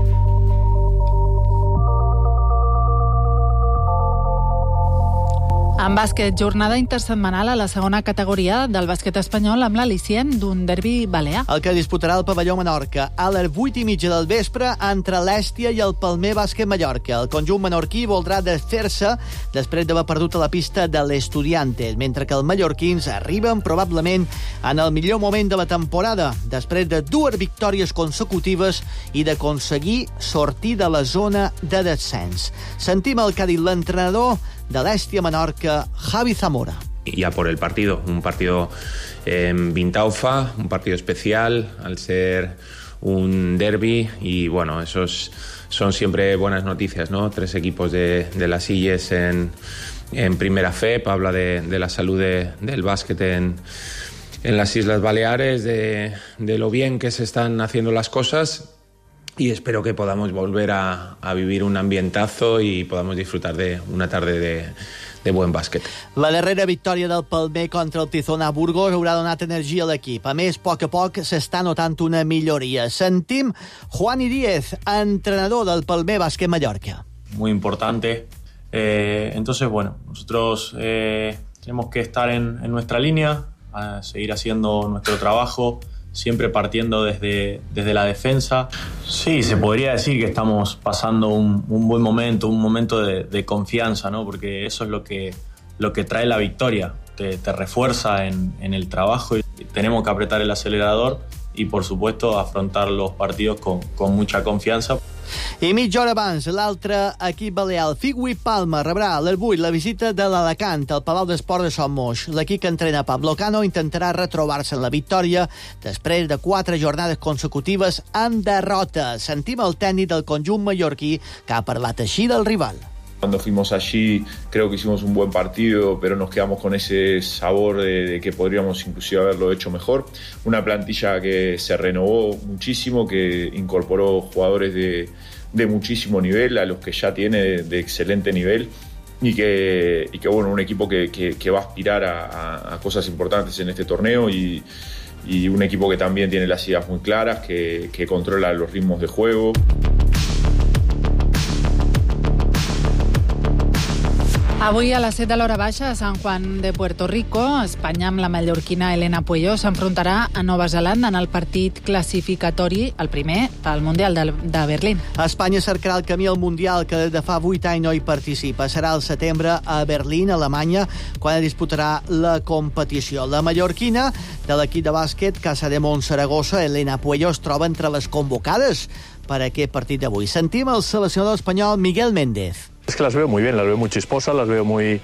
En bàsquet, jornada intersetmanal a la segona categoria del bàsquet espanyol amb l'al·licient d'un derbi balear. El que disputarà el pavelló Menorca a les 8:30 del vespre entre l'Èstia i el Palmer Bàsquet Mallorca. El conjunt menorquí voldrà desfer-se després d'haver perdut a la pista de l'Estudiantes, mentre que els mallorquins arriben probablement en el millor moment de la temporada, després de 2 victòries consecutives i d'aconseguir sortir de la zona de descens. Sentim el que ha dit l'entrenador de l'Èstia Menorca, Javi Zamora. Ya por el partido, un partido en Vintaufa, un partido especial al ser un derbi y bueno, esos son siempre buenas noticias, ¿no? 3 equipos de las Illes en primera FEP, habla de la salud del básquet en las Islas Baleares, de lo bien que se están haciendo las cosas. Y espero que podamos volver a vivir un ambientazo y podamos disfrutar de una tarde de buen bàsquet. La darrera victòria del Palmer contra el Tizona Burgos haurà donat energia a l'equip. A més, a poc s'està notant una milloria. Sentim Juan Díez, entrenador del Palmer Bàsquet Mallorca. Muy importante. Entonces, bueno, nosotros tenemos que estar en nuestra línea, a seguir haciendo nuestro trabajo, siempre partiendo desde la defensa. Sí, se podría decir que estamos pasando un buen momento, un momento de confianza, ¿no? Porque eso es lo que trae la victoria, te refuerza en el trabajo y tenemos que apretar el acelerador y, por supuesto, afrontar los partidos con mucha confianza. I mitja hora abans, l'altre equip balear, el Figui Palma, rebrà a les 8 la visita de l'Alacant al Palau d'Esport de Son Moix. L'equip que entrena Pablo Cano intentarà retrobar-se en la victòria després de 4 jornades consecutives amb derrota. Sentim el tècnic del conjunt mallorquí que ha parlat així del rival. Cuando fuimos allí creo que hicimos un buen partido, pero nos quedamos con ese sabor de que podríamos inclusive haberlo hecho mejor. Una plantilla que se renovó muchísimo, que incorporó jugadores de muchísimo nivel, a los que ya tiene de excelente nivel, y que bueno, un equipo que va a aspirar a cosas importantes en este torneo y un equipo que también tiene las ideas muy claras, que controla los ritmos de juego. Avui a les 7 de l'hora baixa a San Juan de Puerto Rico, Espanya amb la mallorquina Elena Pueyo s'enfrontarà a Nova Zelanda en el partit classificatori, el primer, pel Mundial de Berlín. Espanya cercarà el camí al Mundial, que des de fa 8 anys no hi participa. Serà al setembre a Berlín, Alemanya, quan disputarà la competició. La mallorquina de l'equip de bàsquet Casademont Saragossa, Elena Pueyo, es troba entre les convocades per a aquest partit d'avui. Sentim el seleccionador espanyol Miguel Méndez. Es que las veo muy bien, las veo muy chisposas, las veo muy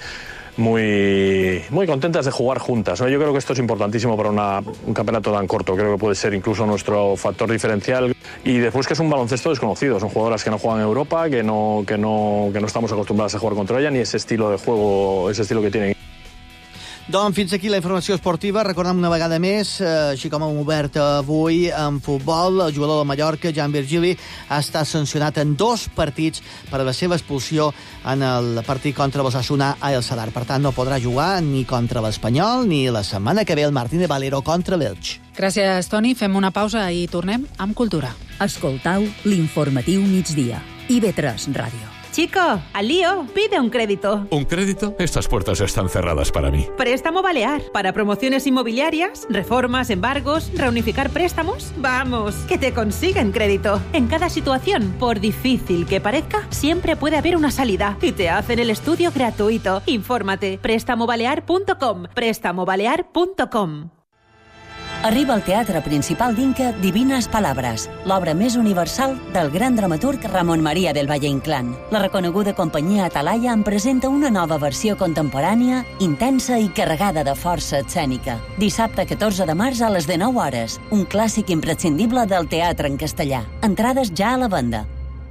contentas de jugar juntas, ¿no? Yo creo que esto es importantísimo para un campeonato tan corto. Creo que puede ser incluso nuestro factor diferencial. Y después que es un baloncesto desconocido. Son jugadoras que no juegan en Europa, que no estamos acostumbradas a jugar contra ella, ni ese estilo de juego, ese estilo que tienen. Doncs fins aquí la informació esportiva. Recordem una vegada més, així com hem obert avui en futbol, el jugador de Mallorca, Jan Virgili, ha estat sancionat en 2 partits per la seva expulsió en el partit contra l'Osasuna a El Sadar. Per tant, no podrà jugar ni contra l'Espanyol ni la setmana que ve el Martín de Valero contra l'Elx. Gràcies, Toni. Fem una pausa i tornem amb Cultura. Escoltau l'informatiu migdia. IB3 Ràdio. Chico, al lío, pide un crédito. ¿Un crédito? Estas puertas están cerradas para mí. Préstamo Balear. Para promociones inmobiliarias, reformas, embargos, reunificar préstamos. Vamos, que te consiguen crédito. En cada situación, por difícil que parezca, siempre puede haber una salida. Y te hacen el estudio gratuito. Infórmate. Prestamobalear.com. Prestamobalear.com. Arriba al Teatre Principal d'Inca Divines Palabres, l'obra més universal del gran dramaturg Ramon María del Valle Inclán. La reconeguda companyia Atalaya en presenta una nova versió contemporània, intensa i carregada de força escènica. Dissabte 14 de març a les 19 hores, un clàssic imprescindible del teatre en castellà. Entrades ja a la venda.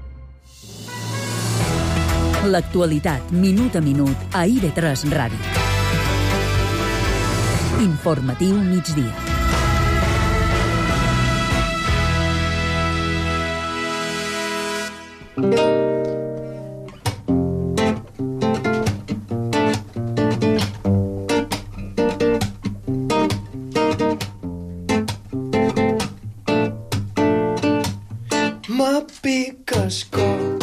L'actualitat, minut a minut, a IB3 Ràdio. Informatiu migdia. M'apiques cor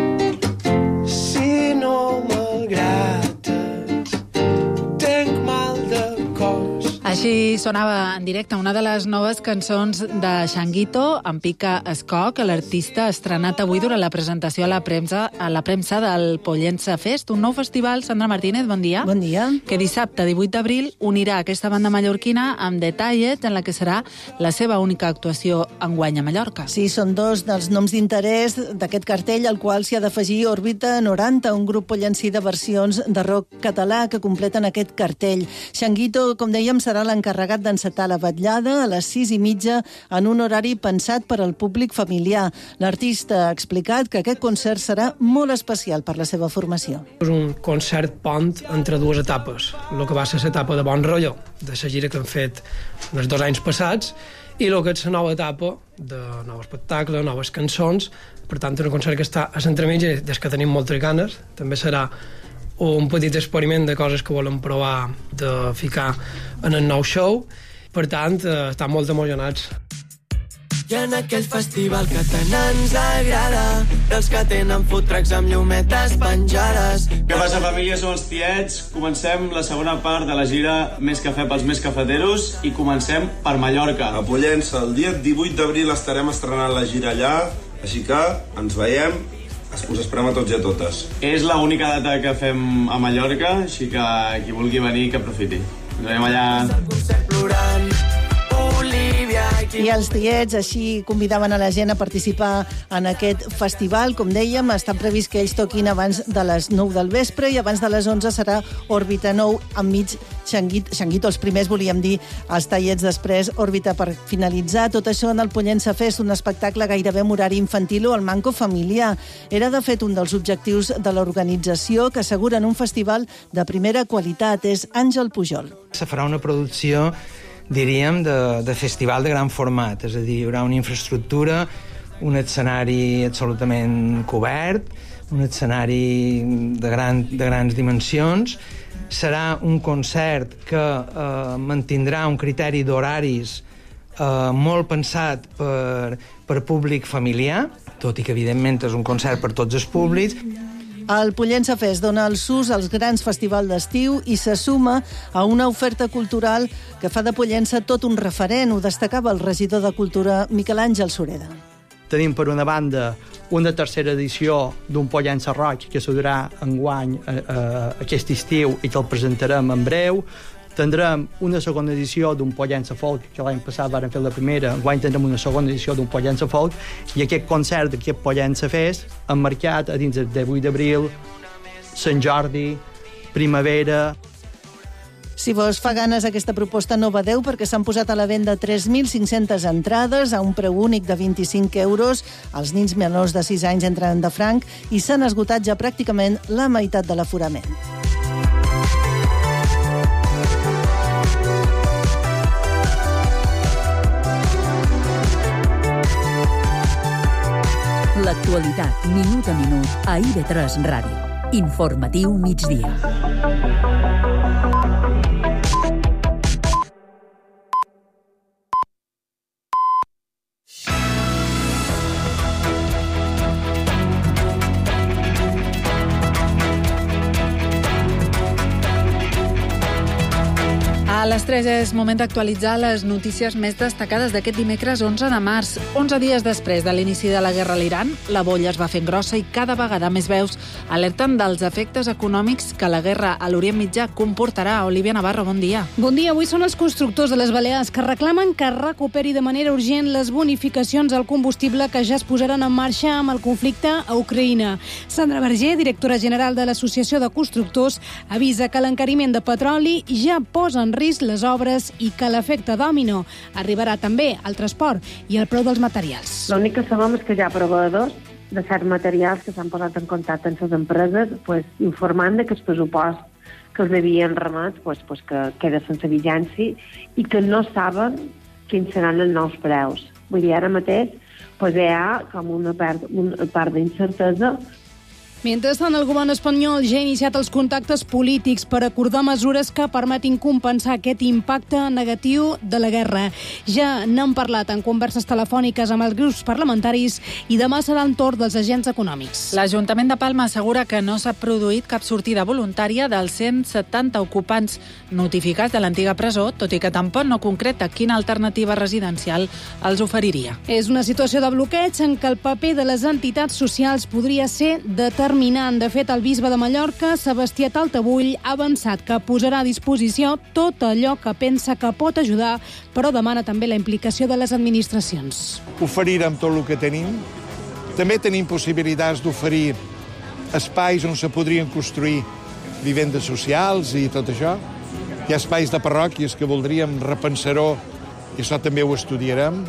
si no m'agrades, tenc mal de cos. Així sonava en directe una de les noves cançons de Changuito, En pica escoc. L'artista ha estrenat avui durant la presentació a la premsa del Pollença Fest, un nou festival. Sandra Martínez, bon dia. Bon dia. Que dissabte 18 d'abril unirà aquesta banda mallorquina amb The Tired, en la que serà la seva única actuació enguany a Mallorca. Sí, són 2 dels noms d'interès d'aquest cartell, al qual s'hi ha d'afegir Òrbita 90, un grup pollencí de versions de rock català que completen aquest cartell. Changuito, com dèiem, serà l'encarregat d'encetar la vetllada a les 6:30 en un horari pensat per al públic familiar. L'artista ha explicat que aquest concert serà molt especial per la seva formació. És un concert pont entre 2 etapes. El que va ser l'etapa de Bon Rotllo, de la gira que hem fet els 2 anys passats, i el que és la nova etapa de nou espectacle, noves cançons. Per tant, un concert que està a l'entremitja, des que tenim moltes ganes. També serà un petit experiment de coses que volem provar de ficar en el nou show. Per tant, estan molt emocionats. I en aquell festival que tant ens agrada, dels que tenen food trucks amb llumetes penjades. Què passa, família? Som els Tiets. Comencem la segona part de la gira Més cafè pels més cafeteros i comencem per Mallorca. A Pollença, el dia 18 d'abril estarem estrenant la gira allà, així que ens veiem, us esperem a tots i a totes. És l'única data que fem a Mallorca, així que qui vulgui venir que aprofiti. Ens veiem allà. Plorant, Olivia, qui I els tiets així convidaven a la gent a participar en aquest festival. Com dèiem, està previst que ells toquin abans de les 9 del vespre i abans de les 11 serà Òrbita 9, enmig Xanguito, els primers volíem dir els tallets, després Òrbita per finalitzar. Tot això en el Pollença Fest, un espectacle gairebé amb horari infantil o el manco familiar. Era, de fet, un dels objectius de l'organització que asseguren un festival de primera qualitat. És Àngel Pujol. Se farà una producció, diríem, de festival de gran format, és a dir, hi haurà una infraestructura, un escenari absolutament cobert, un escenari de grans dimensions. Serà un concert que mantindrà un criteri d'horaris molt pensat per públic familiar, tot i que, evidentment, és un concert per tots els públics. El Pollença Fest dona el sus als grans festivals d'estiu i se suma a una oferta cultural que fa de Pollença tot un referent. Ho destacava el regidor de Cultura, Miquel Àngel Sureda. Tenim, per una banda, una tercera edició d'un Pollença Roig que se durà enguany aquest estiu i que el presentarem en breu. Tindrem una segona edició d'un Pollença Folk, que l'any passat varen fer la primera, enguany tindrem una segona edició d'un Pollença Folk, i aquest concert d'aquest Pollença Fest emmarcat a dins del 18 d'abril, Sant Jordi, primavera. Si vos fa ganes aquesta proposta, no badeu, perquè s'han posat a la venda 3.500 entrades a un preu únic de 25 euros. Els nins menors de 6 anys entren de franc i s'han esgotat ja pràcticament la meitat de l'aforament. L'actualitat, minut a minut, a IB3 Ràdio. Informatiu migdia. A les 3 és moment d'actualitzar les notícies més destacades d'aquest dimecres 11 de març. 11 dies després de l'inici de la guerra a l'Iran, la bolla es va fent grossa i cada vegada més veus alerten dels efectes econòmics que la guerra a l'Orient Mitjà comportarà. Olivia Navarro, bon dia. Bon dia. Avui són els constructors de les Balears que reclamen que recuperi de manera urgent les bonificacions al combustible que ja es posaran en marxa amb el conflicte a Ucraïna. Sandra Verger, directora general de l'Associació de Constructors, avisa que l'encariment de petroli ja posa en risc les obres i que l'efecte dòmino arribarà també al transport i al preu dels materials. L'únic que sabem és que hi ha proveïdors de certs materials que s'han posat en contacte amb les empreses informant de que el pressupost que els havien remat que queda sense vigència i que no saben quins seran els nous preus. Vull dir, ara mateix hi ha com una part d'incertesa. Mentrestant, el govern espanyol ja ha iniciat els contactes polítics per acordar mesures que permetin compensar aquest impacte negatiu de la guerra. Ja n'han parlat en converses telefòniques amb els grups parlamentaris i demà serà el torn dels agents econòmics. L'Ajuntament de Palma assegura que no s'ha produït cap sortida voluntària dels 170 ocupants notificats de l'antiga presó, tot i que tampoc no concreta quina alternativa residencial els oferiria. És una situació de bloqueig en què el paper de les entitats socials podria ser determinant. De fet, el bisbe de Mallorca, Sebastià Taltabull, ha avançat que posarà a disposició tot allò que pensa que pot ajudar, però demana també la implicació de les administracions. Oferirem tot el que tenim. També tenim possibilitats d'oferir espais on se podrien construir vivendes socials i tot això. Hi ha espais de parròquies que voldríem repensar-ho i això també ho estudiarem.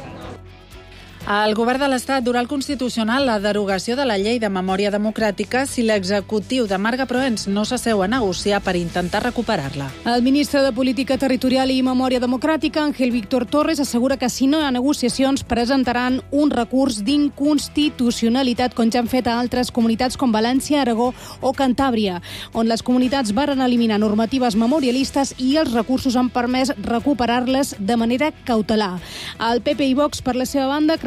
El govern de l'Estat durà al Constitucional la derogació de la llei de memòria democràtica si l'executiu de Marga Proens no s'asseu a negociar per intentar recuperar-la. El ministre de Política Territorial i Memòria Democràtica, Ángel Víctor Torres, assegura que si no hi ha negociacions presentaran un recurs d'inconstitucionalitat, com ja han fet a altres comunitats com València, Aragó o Cantàbria, on les comunitats varen eliminar normatives memorialistes i els recursos han permès recuperar-les de manera cautelar. El PP i Vox, per la seva banda, creuen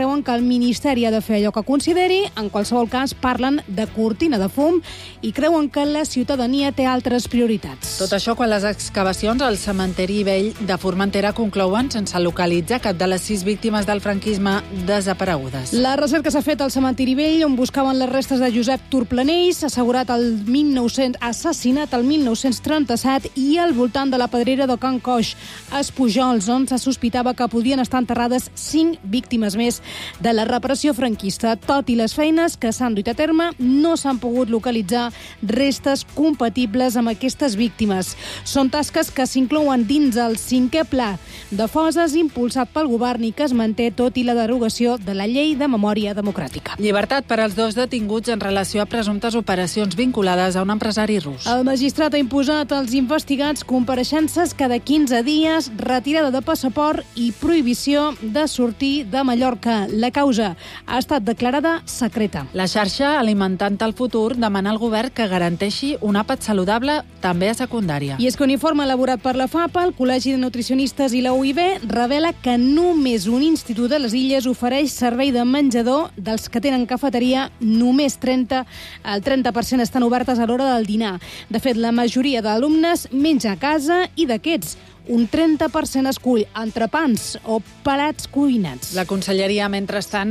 creuen que el Ministeri ha de fer allò que consideri. En qualsevol cas, parlen de cortina de fum i creuen que la ciutadania té altres prioritats. Tot això quan les excavacions al cementeri vell de Formentera conclouen sense localitzar cap de les 6 víctimes del franquisme desaparegudes. La recerca s'ha fet al cementiri vell, on buscaven les restes de Josep Turplanells, assassinat el 1937, i al voltant de la pedrera de Can Coix, a Espujols, on se sospitava que podien estar enterrades 5 víctimes més de la repressió franquista. Tot i les feines que s'han dut a terme, no s'han pogut localitzar restes compatibles amb aquestes víctimes. Són tasques que s'inclouen dins el 5è Pla de Fosses impulsat pel govern i que es manté tot i la derogació de la Llei de Memòria Democràtica. Llibertat per als 2 detinguts en relació a presumptes operacions vinculades a un empresari rus. El magistrat ha imposat als investigats compareixences cada 15 dies, retirada de passaport i prohibició de sortir de Mallorca. La causa ha estat declarada secreta. La xarxa Alimentant el Futur demana al govern que garanteixi un àpat saludable també a secundària. I és que un informe elaborat per la FAPA, el Col·legi de Nutricionistes i la UIB revela que només un institut de les Illes ofereix servei de menjador. Dels que tenen cafeteria, només 30. El 30% estan obertes a l'hora del dinar. De fet, la majoria d'alumnes menja a casa i d'aquests un 30% escull entrepans o plats cuinats. La conselleria, mentrestant,